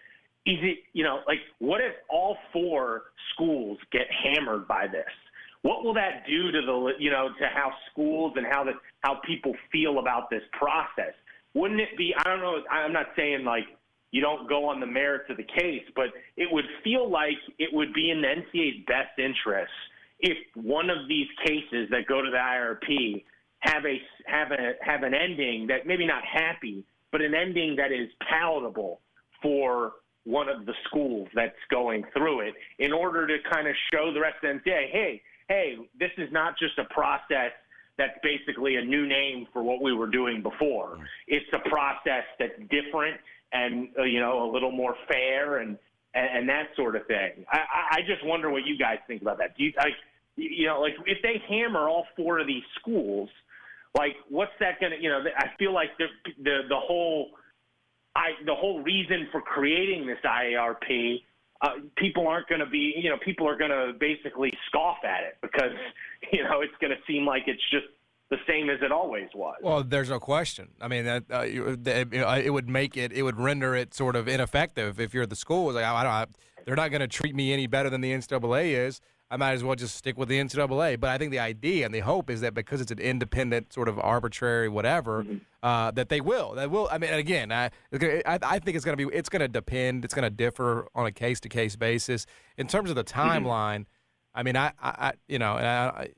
Is it, you know, like, what if all four schools get hammered by this? What will that do to the, you know, to how schools and how the, how people feel about this process? Wouldn't it be, I don't know, I'm not saying like you don't go on the merits of the case, but it would feel like it would be in the N C double A's best interest if one of these cases that go to the I R P have a have a have an ending that maybe not happy, but an ending that is palatable for one of the schools that's going through it, in order to kind of show the rest of the N C double A, hey, hey, this is not just a process that's basically a new name for what we were doing before. It's a process that's different and, uh, you know, a little more fair and, and, and that sort of thing. I, I just wonder what you guys think about that. Do you, like, you know, like if they hammer all four of these schools, like what's that going to, you know, I feel like the, the, the whole, I, the whole reason for creating this I A R P, uh, people aren't going to be, you know, people are going to basically scoff at it because, you know, it's going to seem like it's just the same as it always was. Well, there's no question. I mean, that uh, it, it would make it, it would render it sort of ineffective if you're the school. It's like, I don't, I, they're not going to treat me any better than the N C double A is. I might as well just stick with the N C double A. But I think the idea and the hope is that because it's an independent, sort of arbitrary whatever, mm-hmm. uh, that they will. That will. I mean, and again, I, I, I think it's going to be. It's going to depend. It's going to differ on a case to case basis. In terms of the timeline, mm-hmm. I mean, I, I, you know, I,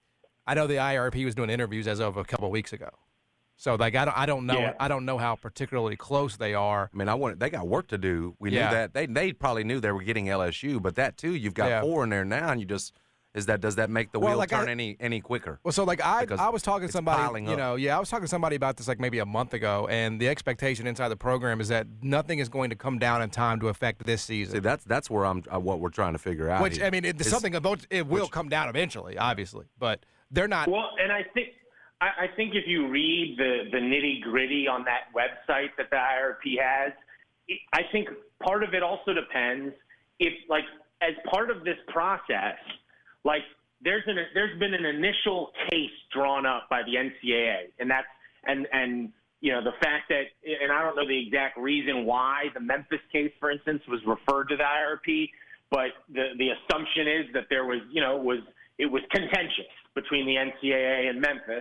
I know the I R P was doing interviews as of a couple of weeks ago. So like I don't I don't know yeah. I don't know how particularly close they are. I mean, I want they got work to do. We yeah. knew that they they probably knew they were getting L S U, but that too you've got yeah. four in there now, and you just is that does that make the well, wheel like turn I, any any quicker? Well, so like I because I was talking to somebody, you know, yeah, I was talking to somebody about this like maybe a month ago, and the expectation inside the program is that nothing is going to come down in time to affect this season. See, that's that's where I'm uh, what we're trying to figure out. Which here. I mean, it's something about it will which, come down eventually, obviously, but they're not. Well, and I think. I think if you read the, the nitty-gritty on that website that the I R P has, I think part of it also depends if, like, as part of this process, like, there's an there's been an initial case drawn up by the N C double A, and that's and and you know the fact that, and I don't know the exact reason why the Memphis case, for instance, was referred to the I R P, but the the assumption is that there was you know was it was contentious between the N C double A and Memphis.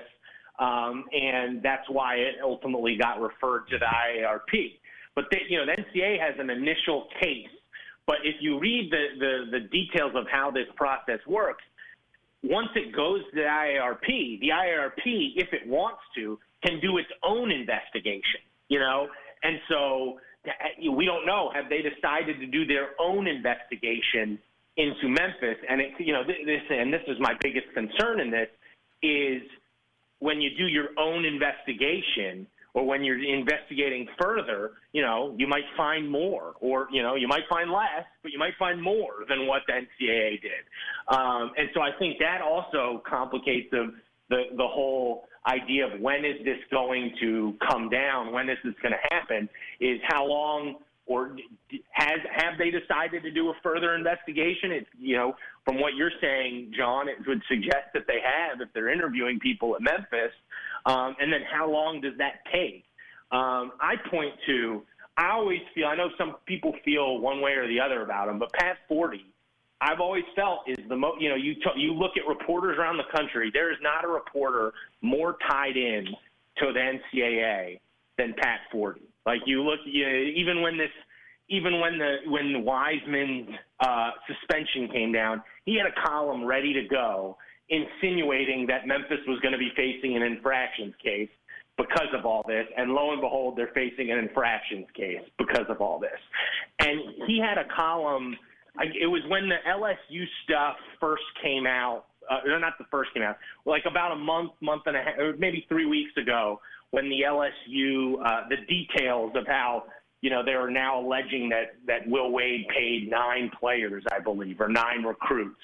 Um, and that's why it ultimately got referred to the I A R P. But they, you know, the N C double A has an initial case. But if you read the, the, the details of how this process works, once it goes to the I A R P, the I A R P, if it wants to, can do its own investigation. You know, and so we don't know. Have they decided to do their own investigation into Memphis? And it, you know, this and this is my biggest concern in this is. When you do your own investigation or when you're investigating further, you know, you might find more or, you know, you might find less, but you might find more than what the N C double A did. Um, and so I think that also complicates the, the, the whole idea of when is this going to come down, when is this going to happen, is how long or has have they decided to do a further investigation? It's, you know, from what you're saying, John, it would suggest that they have if they're interviewing people at Memphis. Um, and then how long does that take? Um, I point to, I always feel, I know some people feel one way or the other about him, but Pat Forty, I've always felt is the most, you know, you, t- you look at reporters around the country, there is not a reporter more tied in to the N C double A than Pat Forty. Like you look, you know, even when this, even when the when Wiseman's uh, suspension came down, he had a column ready to go insinuating that Memphis was going to be facing an infractions case because of all this. And lo and behold, they're facing an infractions case because of all this. And he had a column. It was when the L S U stuff first came out. Uh, no, not the first came out. Like about a month, month and a half, or maybe three weeks ago, when the L S U, uh, the details of how, you know, they are now alleging that, that Will Wade paid nine players, I believe, or nine recruits.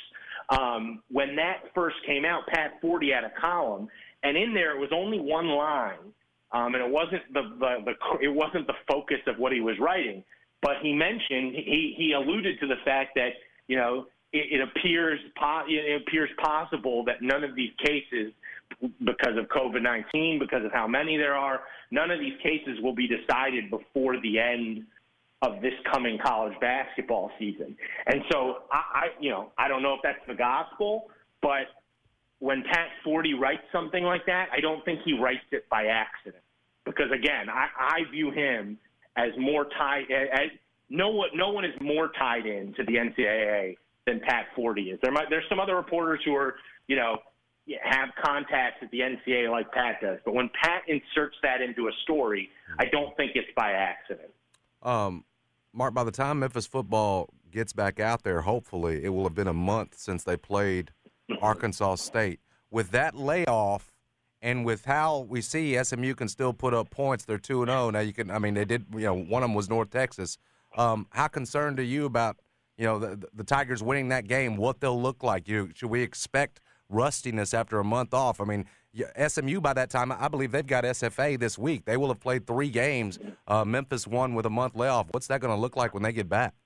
Um, when that first came out, Pat Forty had a column, and in there it was only one line, um, and it wasn't the, the, the it wasn't the focus of what he was writing. But he mentioned, he, he alluded to the fact that, you know, it, it appears po- it appears possible that none of these cases, because of COVID nineteen, because of how many there are, none of these cases will be decided before the end of this coming college basketball season. And so, I, I you know, I don't know if that's the gospel, but when Pat Forty writes something like that, I don't think he writes it by accident. Because, again, I, I view him as more tied as no one no one is more tied in to the N C double A than Pat Forty is. There might there's some other reporters who are, you know, have contacts at the N C double A like Pat does. But when Pat inserts that into a story, I don't think it's by accident. Um, Mark, by the time Memphis football gets back out there, hopefully it will have been a month since they played Arkansas State. With that layoff, and with how we see S M U can still put up points, they're two and oh. Now you can, I mean, they did. You know, one of them was North Texas. Um, how concerned are you about, you know, the, the Tigers winning that game? What they'll look like? You should we expect rustiness after a month off? I mean, S M U by that time, I believe they've got S F A this week. They will have played three games. Uh, Memphis won with a month layoff. What's that going to look like when they get back?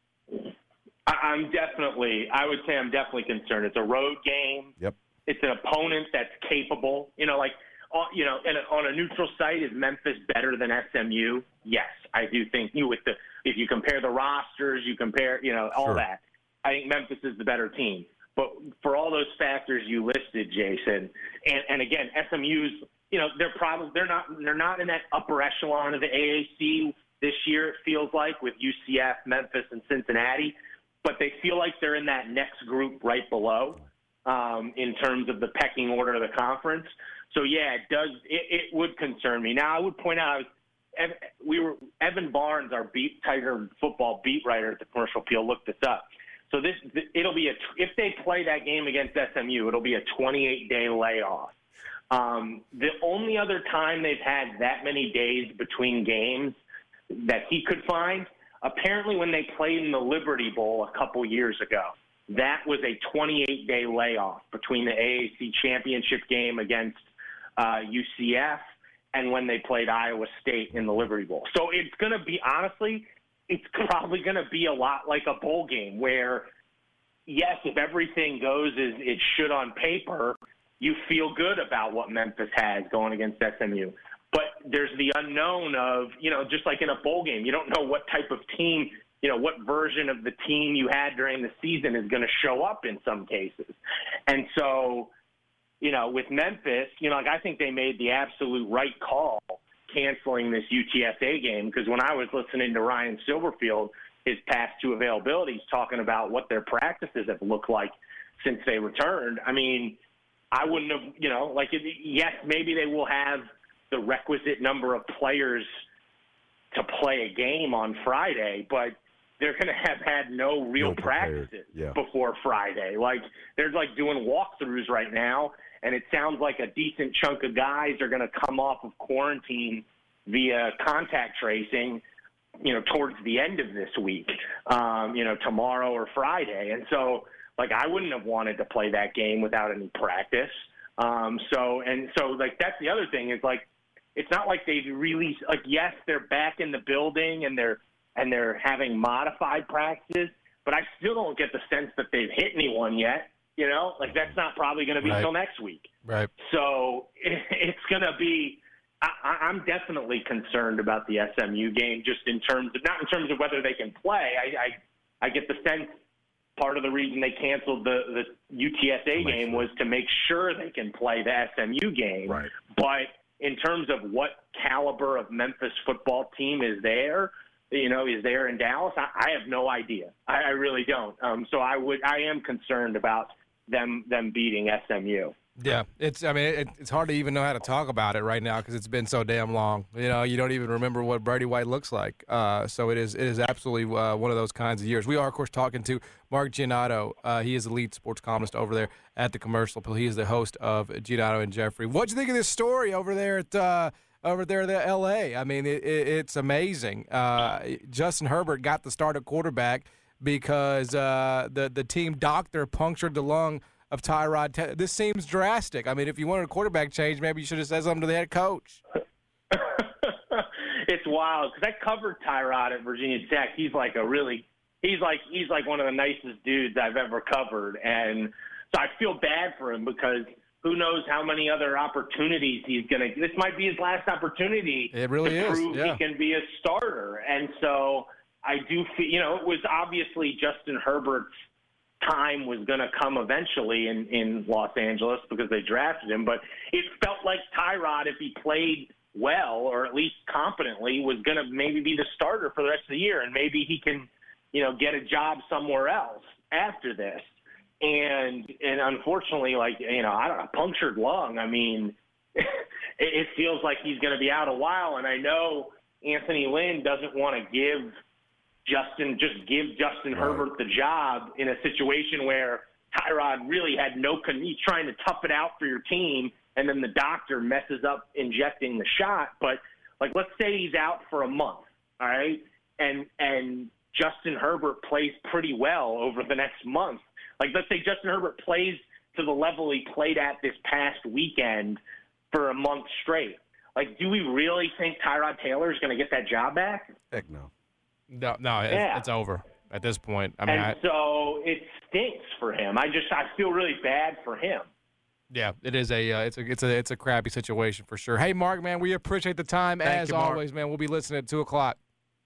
I'm definitely, I would say I'm definitely concerned. It's a road game. Yep. It's an opponent that's capable. You know, like, you know, and on a neutral site, is Memphis better than S M U? Yes, I do think you with the if you compare the rosters, you compare, you know, all Sure. that. I think Memphis is the better team. But for all those factors you listed, Jason, and, and again, S M U's, you know, they're probably they're not they're not in that upper echelon of the A A C this year. It feels like with U C F, Memphis, and Cincinnati, but they feel like they're in that next group right below um, in terms of the pecking order of the conference. So yeah, it does. It, it would concern me. Now I would point out, I was, we were Evan Barnes, our beat Tiger football beat writer at the Commercial Appeal, looked this up. So this it'll be a if they play that game against S M U, it'll be a twenty-eight day layoff. Um, the only other time they've had that many days between games that he could find, apparently when they played in the Liberty Bowl a couple years ago, that was a twenty-eight day layoff between the A A C championship game against uh, U C F and when they played Iowa State in the Liberty Bowl. So it's going to be, honestly, it's probably going to be a lot like a bowl game where, yes, if everything goes as it should on paper, you feel good about what Memphis has going against S M U. But there's the unknown of, you know, just like in a bowl game, you don't know what type of team, you know, what version of the team you had during the season is going to show up in some cases. And so, you know, with Memphis, you know, like I think they made the absolute right call canceling this U T S A game, because when I was listening to Ryan Silverfield, his past two availabilities, talking about what their practices have looked like since they returned, I mean, I wouldn't have, you know, like, yes, maybe they will have the requisite number of players to play a game on Friday, but they're going to have had no real No prepared. practices Yeah. before Friday. Like, they're like doing walkthroughs right now, and it sounds like a decent chunk of guys are going to come off of quarantine via contact tracing, you know, towards the end of this week, um, you know, tomorrow or Friday. And so, like, I wouldn't have wanted to play that game without any practice. Um, so, and so, like, that's the other thing is, like, it's not like they've really, like, yes, they're back in the building and they're, and they're having modified practices, but I still don't get the sense that they've hit anyone yet. You know, like, that's not probably going to be Right. till next week. Right. So it, it's going to be, I, I'm definitely concerned about the S M U game, just in terms of, not in terms of whether they can play. I, I, I get the sense part of the reason they canceled the, the U T S A game was to make sure they can play the S M U game. Right. But in terms of what caliber of Memphis football team is there, you know, is there in Dallas? I, I have no idea. I, I really don't. Um, so I would, I am concerned about them them beating S M U. Yeah, it's. I mean, it, it's hard to even know how to talk about it right now because it's been so damn long. You know, you don't even remember what Brady White looks like. Uh, so it is. It is absolutely uh, one of those kinds of years. We are, of course, talking to Mark Giannotto. Uh, he is the lead sports columnist over there at the Commercial. He is the host of Giannotto and Jeffrey. What'd you think of this story over there at uh, over there at L A? I mean, it, it, it's amazing. Uh, Justin Herbert got the start at quarterback because uh, the the team doctor punctured the lung of Tyrod. Te- this seems drastic. I mean, if you wanted a quarterback change, maybe you should have said something to the head coach. It's wild because I covered Tyrod at Virginia Tech. He's like a really, he's like he's like one of the nicest dudes I've ever covered, and so I feel bad for him because who knows how many other opportunities he's gonna. This might be his last opportunity. It really to is. prove Yeah. he can be a starter, and so I do feel. You know, it was obviously Justin Herbert's time was going to come eventually in, in Los Angeles because they drafted him. But it felt like Tyrod, if he played well or at least competently, was going to maybe be the starter for the rest of the year. And maybe he can, you know, get a job somewhere else after this. And, and unfortunately, like, you know, I don't know, punctured lung. I mean, it, it feels like he's going to be out a while. And I know Anthony Lynn doesn't want to give Justin, just give Justin right. Herbert the job in a situation where Tyrod really had no con- he's trying to tough it out for your team, and then the doctor messes up injecting the shot. But, like, let's say he's out for a month, all right, and and Justin Herbert plays pretty well over the next month. Like, let's say Justin Herbert plays to the level he played at this past weekend for a month straight. Like, do we really think Tyrod Taylor is going to get that job back? Heck no. No, no, it's, Yeah. it's over at this point. I mean, and I, so it stinks for him. I just I feel really bad for him. yeah, it is a uh, it's a it's a it's a crappy situation for sure. Hey, Mark, man, we appreciate the time Thank as you, Mark. always, man. We'll be listening at two o'clock.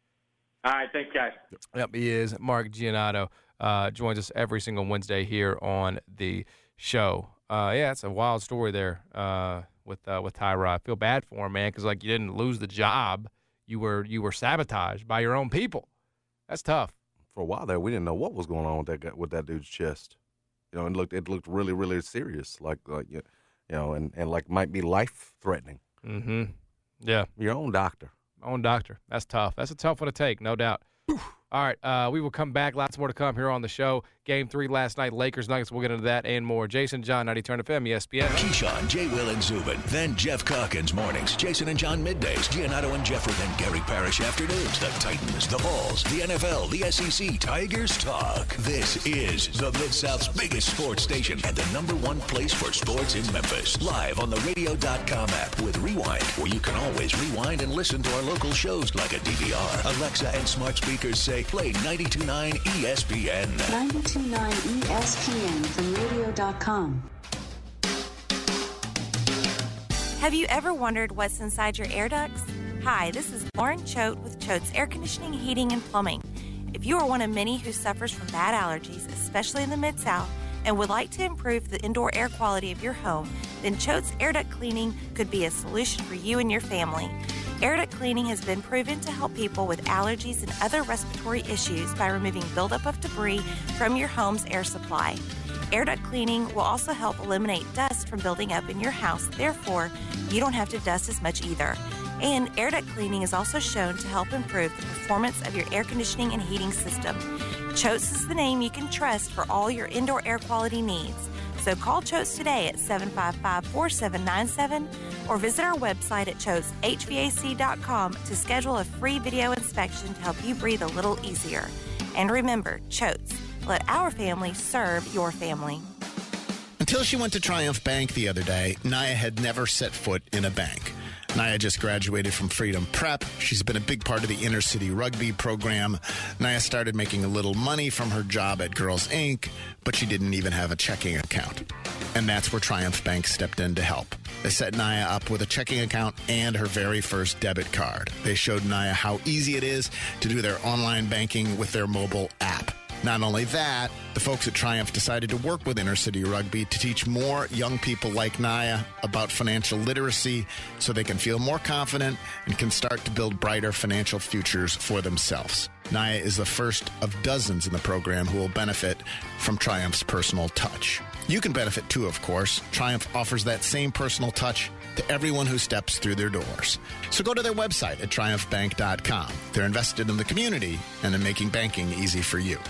All right, thanks, guys. Yep, he is. Mark Giannotto uh, joins us every single Wednesday here on the show. Uh, yeah, it's a wild story there uh, with uh, with Tyrod. I feel bad for him, man, because like you didn't lose the job. You were you were sabotaged by your own people. That's tough. For a while there, we didn't know what was going on with that guy, with that dude's chest. You know, it looked it looked really really serious, like like you know, and, and like might be life threatening. Mm-hmm. Yeah. Your own doctor. Own doctor. That's tough. That's a tough one to take, no doubt. All right, uh, we will come back. Lots more to come here on the show. Game three last night, Lakers Nuggets. We'll get into that and more. Jason, John, ninety Turn F M, E S P N. Keyshawn, J. Will, and Zubin. Then Jeff Calkins mornings. Jason and John middays. Giannotto and Jeffrey. Then Gary Parrish afternoons. The Titans, the Vols, the N F L, the S E C. Tigers talk. This is the Mid-South's biggest sports station and the number one place for sports in Memphis. Live on the radio dot com app with Rewind, where you can always rewind and listen to our local shows like a D V R. Alexa and smart speakers say play ninety-two point nine E S P N. ninety-two point nine E S P N from radio dot com. Have you ever wondered what's inside your air ducts? Hi, this is Lauren Choate with Choate's Air Conditioning, Heating, and Plumbing. If you are one of many who suffers from bad allergies, especially in the Mid-South, and would like to improve the indoor air quality of your home, then Choate's Air Duct Cleaning could be a solution for you and your family. Air duct cleaning has been proven to help people with allergies and other respiratory issues by removing buildup of debris from your home's air supply. Air duct cleaning will also help eliminate dust from building up in your house. Therefore, you don't have to dust as much either. And air duct cleaning is also shown to help improve the performance of your air conditioning and heating system. Choates is the name you can trust for all your indoor air quality needs. So call Choates today at seven five five, four seven nine seven or visit our website at choates H V A C dot com to schedule a free video inspection to help you breathe a little easier. And remember, Choates, let our family serve your family. Until she went to Triumph Bank the other day, Naya had never set foot in a bank. Naya just graduated from Freedom Prep. She's been a big part of the inner city rugby program. Naya started making a little money from her job at Girls Incorporated, but she didn't even have a checking account. And that's where Triumph Bank stepped in to help. They set Naya up with a checking account and her very first debit card. They showed Naya how easy it is to do their online banking with their mobile app. Not only that, the folks at Triumph decided to work with Inner City Rugby to teach more young people like Naya about financial literacy so they can feel more confident and can start to build brighter financial futures for themselves. Naya is the first of dozens in the program who will benefit from Triumph's personal touch. You can benefit too, of course. Triumph offers that same personal touch to everyone who steps through their doors. So go to their website at triumph bank dot com. They're invested in the community and in making banking easy for you.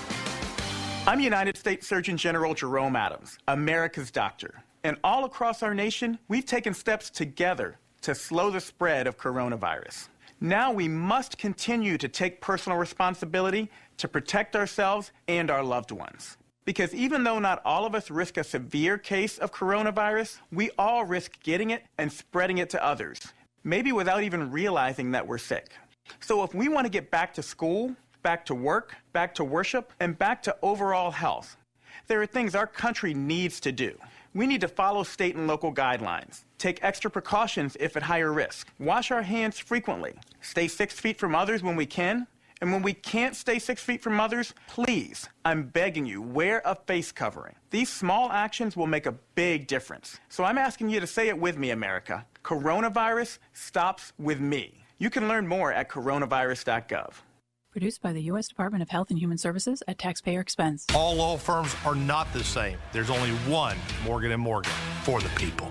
I'm United States Surgeon General Jerome Adams, America's doctor. And all across our nation, we've taken steps together to slow the spread of coronavirus. Now we must continue to take personal responsibility to protect ourselves and our loved ones. Because even though not all of us risk a severe case of coronavirus, we all risk getting it and spreading it to others, maybe without even realizing that we're sick. So if we want to get back to school, back to work, back to worship, and back to overall health, there are things our country needs to do. We need to follow state and local guidelines, take extra precautions if at higher risk, wash our hands frequently, stay six feet from others when we can, and when we can't stay six feet from others, please, I'm begging you, wear a face covering. These small actions will make a big difference. So I'm asking you to say it with me, America. Coronavirus stops with me. You can learn more at coronavirus dot gov. Produced by the U S Department of Health and Human Services at taxpayer expense. All law firms are not the same. There's only one Morgan and Morgan for the people.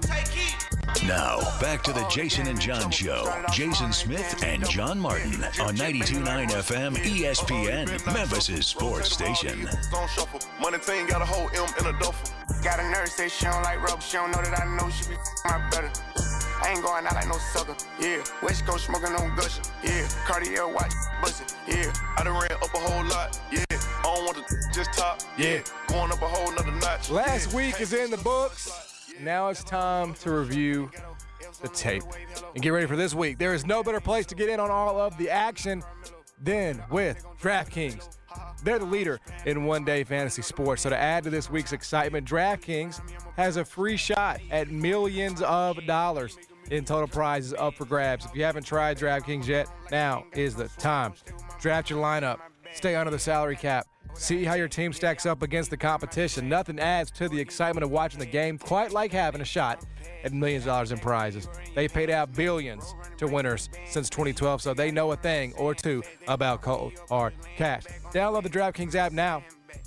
Now, back to the Jason and John Show. Jason Smith and John Martin on ninety-two point nine F M E S P N, Memphis' sports station. Money team got a whole M in a duffel. Got a nurse say she don't like rubber. She don't know that I know she be my better. I ain't going out like no sucker, yeah. West Coast smoking on Gusher, yeah. Cartier watch bustin', yeah. I done ran up a whole lot, yeah. I don't want to just top, yeah. Going up a whole nother notch. Last yeah. week is in the books. Now it's time to review the tape and get ready for this week. There is no better place to get in on all of the action than with DraftKings. They're the leader in one-day fantasy sports. So to add to this week's excitement, DraftKings has a free shot at millions of dollars in total prizes up for grabs. If you haven't tried DraftKings yet, now is the time. Draft your lineup. Stay under the salary cap. See how your team stacks up against the competition. Nothing adds to the excitement of watching the game quite like having a shot at millions of dollars in prizes. They paid out billions to winners since twenty twelve, so they know a thing or two about cold hard cash. Download the DraftKings app now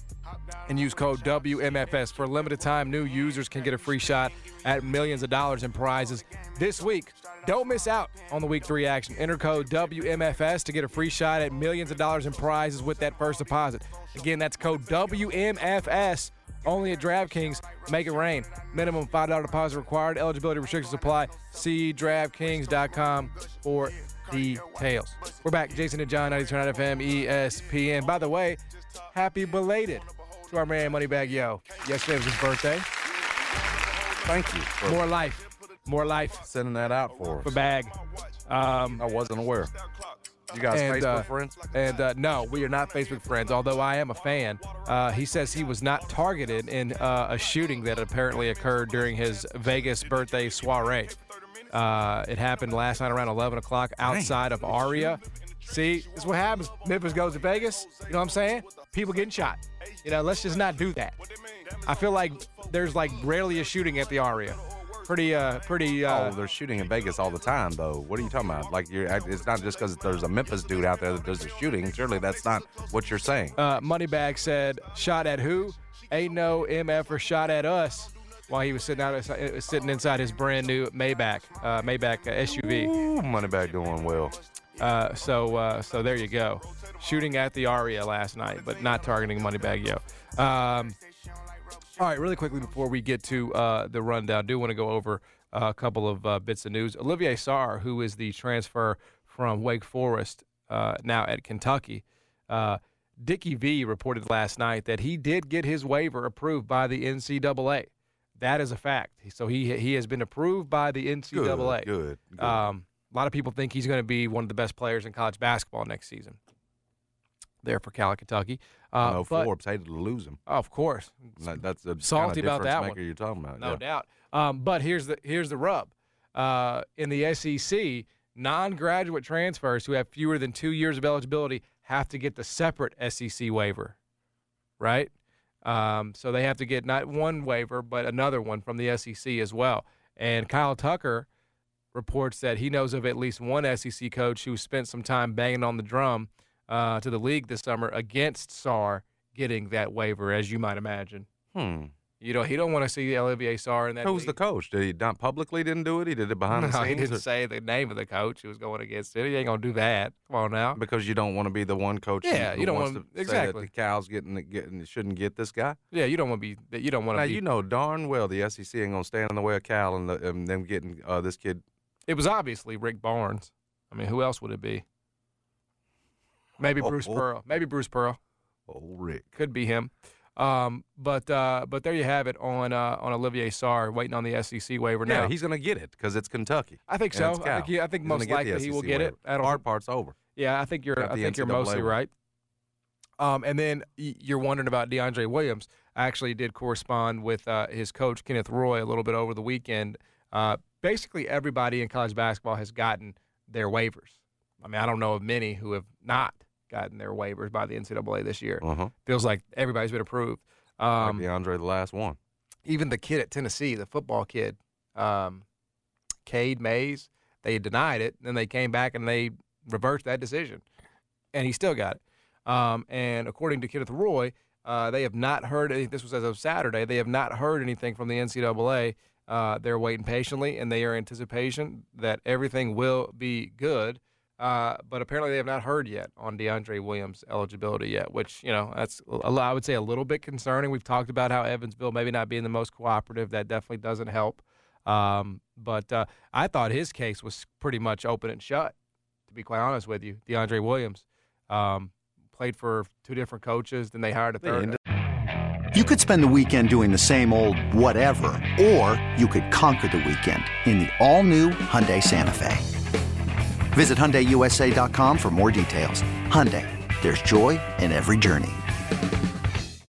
and use code W M F S. For a limited time, new users can get a free shot at millions of dollars in prizes this week. Don't miss out on the week three action. Enter code W M F S to get a free shot at millions of dollars in prizes with that first deposit. Again, that's code W M F S. Only at DraftKings. Make it rain. Minimum five dollars deposit required. Eligibility restrictions apply. See DraftKings dot com for details. We're back. Jason and John, ninety-two point nine F M E S P N. By the way, happy belated to our man Moneybag Yo. Yesterday was his birthday. Thank you. For More life. More life. Sending that out for us. For bag. Um, I wasn't aware. You guys and, Facebook uh, friends? And uh, no, we are not Facebook friends, although I am a fan. Uh, he says he was not targeted in uh, a shooting that apparently occurred during his Vegas birthday soiree. Uh, it happened last night around eleven o'clock outside of Aria. See, this is what happens. Memphis goes to Vegas. You know what I'm saying? People getting shot. You know, let's just not do that. I feel like there's like rarely a shooting at the Aria. Pretty, uh, pretty. Uh, oh, they're shooting in Vegas all the time, though. What are you talking about? Like, you're, it's not just because there's a Memphis dude out there that does the shooting. Surely that's not what you're saying. Uh, Moneybag said, "Shot at who? Ain't no M F or shot at us." While he was sitting out, sitting inside his brand new Maybach, uh, Maybach uh, S U V. Ooh, Moneybag doing well. Uh, so, uh, so there you go. Shooting at the Aria last night, but not targeting Moneybag Yo. Um, All right, really quickly before we get to uh, the rundown, I do want to go over uh, a couple of uh, bits of news. Olivier Sarr, who is the transfer from Wake Forest, uh, now at Kentucky, uh, Dickie V reported last night that he did get his waiver approved by the N C double A. That is a fact. So he he has been approved by the N C double A. Good, good. Um, a lot of people think he's going to be one of the best players in college basketball next season. There for Cal, Kentucky. Uh, no, but, Forbes hated to lose him. Oh, of course. That's a salty kind of about that maker one. You're talking about, no yeah. doubt. Um, but here's the here's the rub. Uh, in the S E C, non-graduate transfers who have fewer than two years of eligibility have to get the separate S E C waiver right? Um, so they have to get not one waiver, but another one from the S E C as well. And Kyle Tucker reports that he knows of at least one S E C coach who spent some time banging on the drum uh, to the league this summer against Sarr getting that waiver, as you might imagine. Hmm. You know, he don't want to see Olivier Sarr in that. Who's league. the coach? Did he not publicly didn't do it? He did it behind no, the scenes? he didn't or? say the name of the coach who was going against it. He ain't going to do that. Come on now. Because you don't want to be the one coach Yeah, who you don't wants want- to exactly. say that the Cal's getting, getting shouldn't get this guy. Yeah, you don't want to be. You don't want Now, to be. you know darn well the S E C ain't going to stand in the way of Cal and, the, and them getting uh, this kid. It was obviously Rick Barnes. I mean, who else would it be? Maybe Oh, Bruce oh. Pearl. Maybe Bruce Pearl. Oh, Rick. Could be him. Um, but uh, but there you have it on uh, on Olivier Sarr, waiting on the S E C waiver now. Yeah, he's going to get it because it's Kentucky. I think and so. it's I Cal. think, he, I think He's gonna most get the likely S he E C will get waiver. it. I don't, Hard part's over. Yeah, I think you're. Got I the think you're N C double A mostly one. right. Um, and then y- you're wondering about DeAndre Williams. I actually did correspond with uh, his coach Kenneth Roy a little bit over the weekend. Uh, basically, everybody in college basketball has gotten their waivers. I mean, I don't know of many who have not gotten their waivers by the N C double A this year. Uh-huh. Feels like everybody's been approved. Um, like DeAndre, the last one. Even the kid at Tennessee, the football kid, um, Cade Mays, they denied it. Then they came back and they reversed that decision, and he still got it. Um, and according to Kenneth Roy, uh, they have not heard any, this was as of Saturday, they have not heard anything from the N C double A. Uh, they're waiting patiently, and they are in anticipation that everything will be good. Uh, but apparently they have not heard yet on DeAndre Williams' eligibility yet, which, you know, that's, a, I would say, a little bit concerning. We've talked about how Evansville maybe not being the most cooperative. That definitely doesn't help. Um, but uh, I thought his case was pretty much open and shut, to be quite honest with you. DeAndre Williams um, played for two different coaches, then they hired a third. You could spend the weekend doing the same old whatever, or you could conquer the weekend in the all-new Hyundai Santa Fe. Visit Hyundai U S A dot com for more details. Hyundai, there's joy in every journey.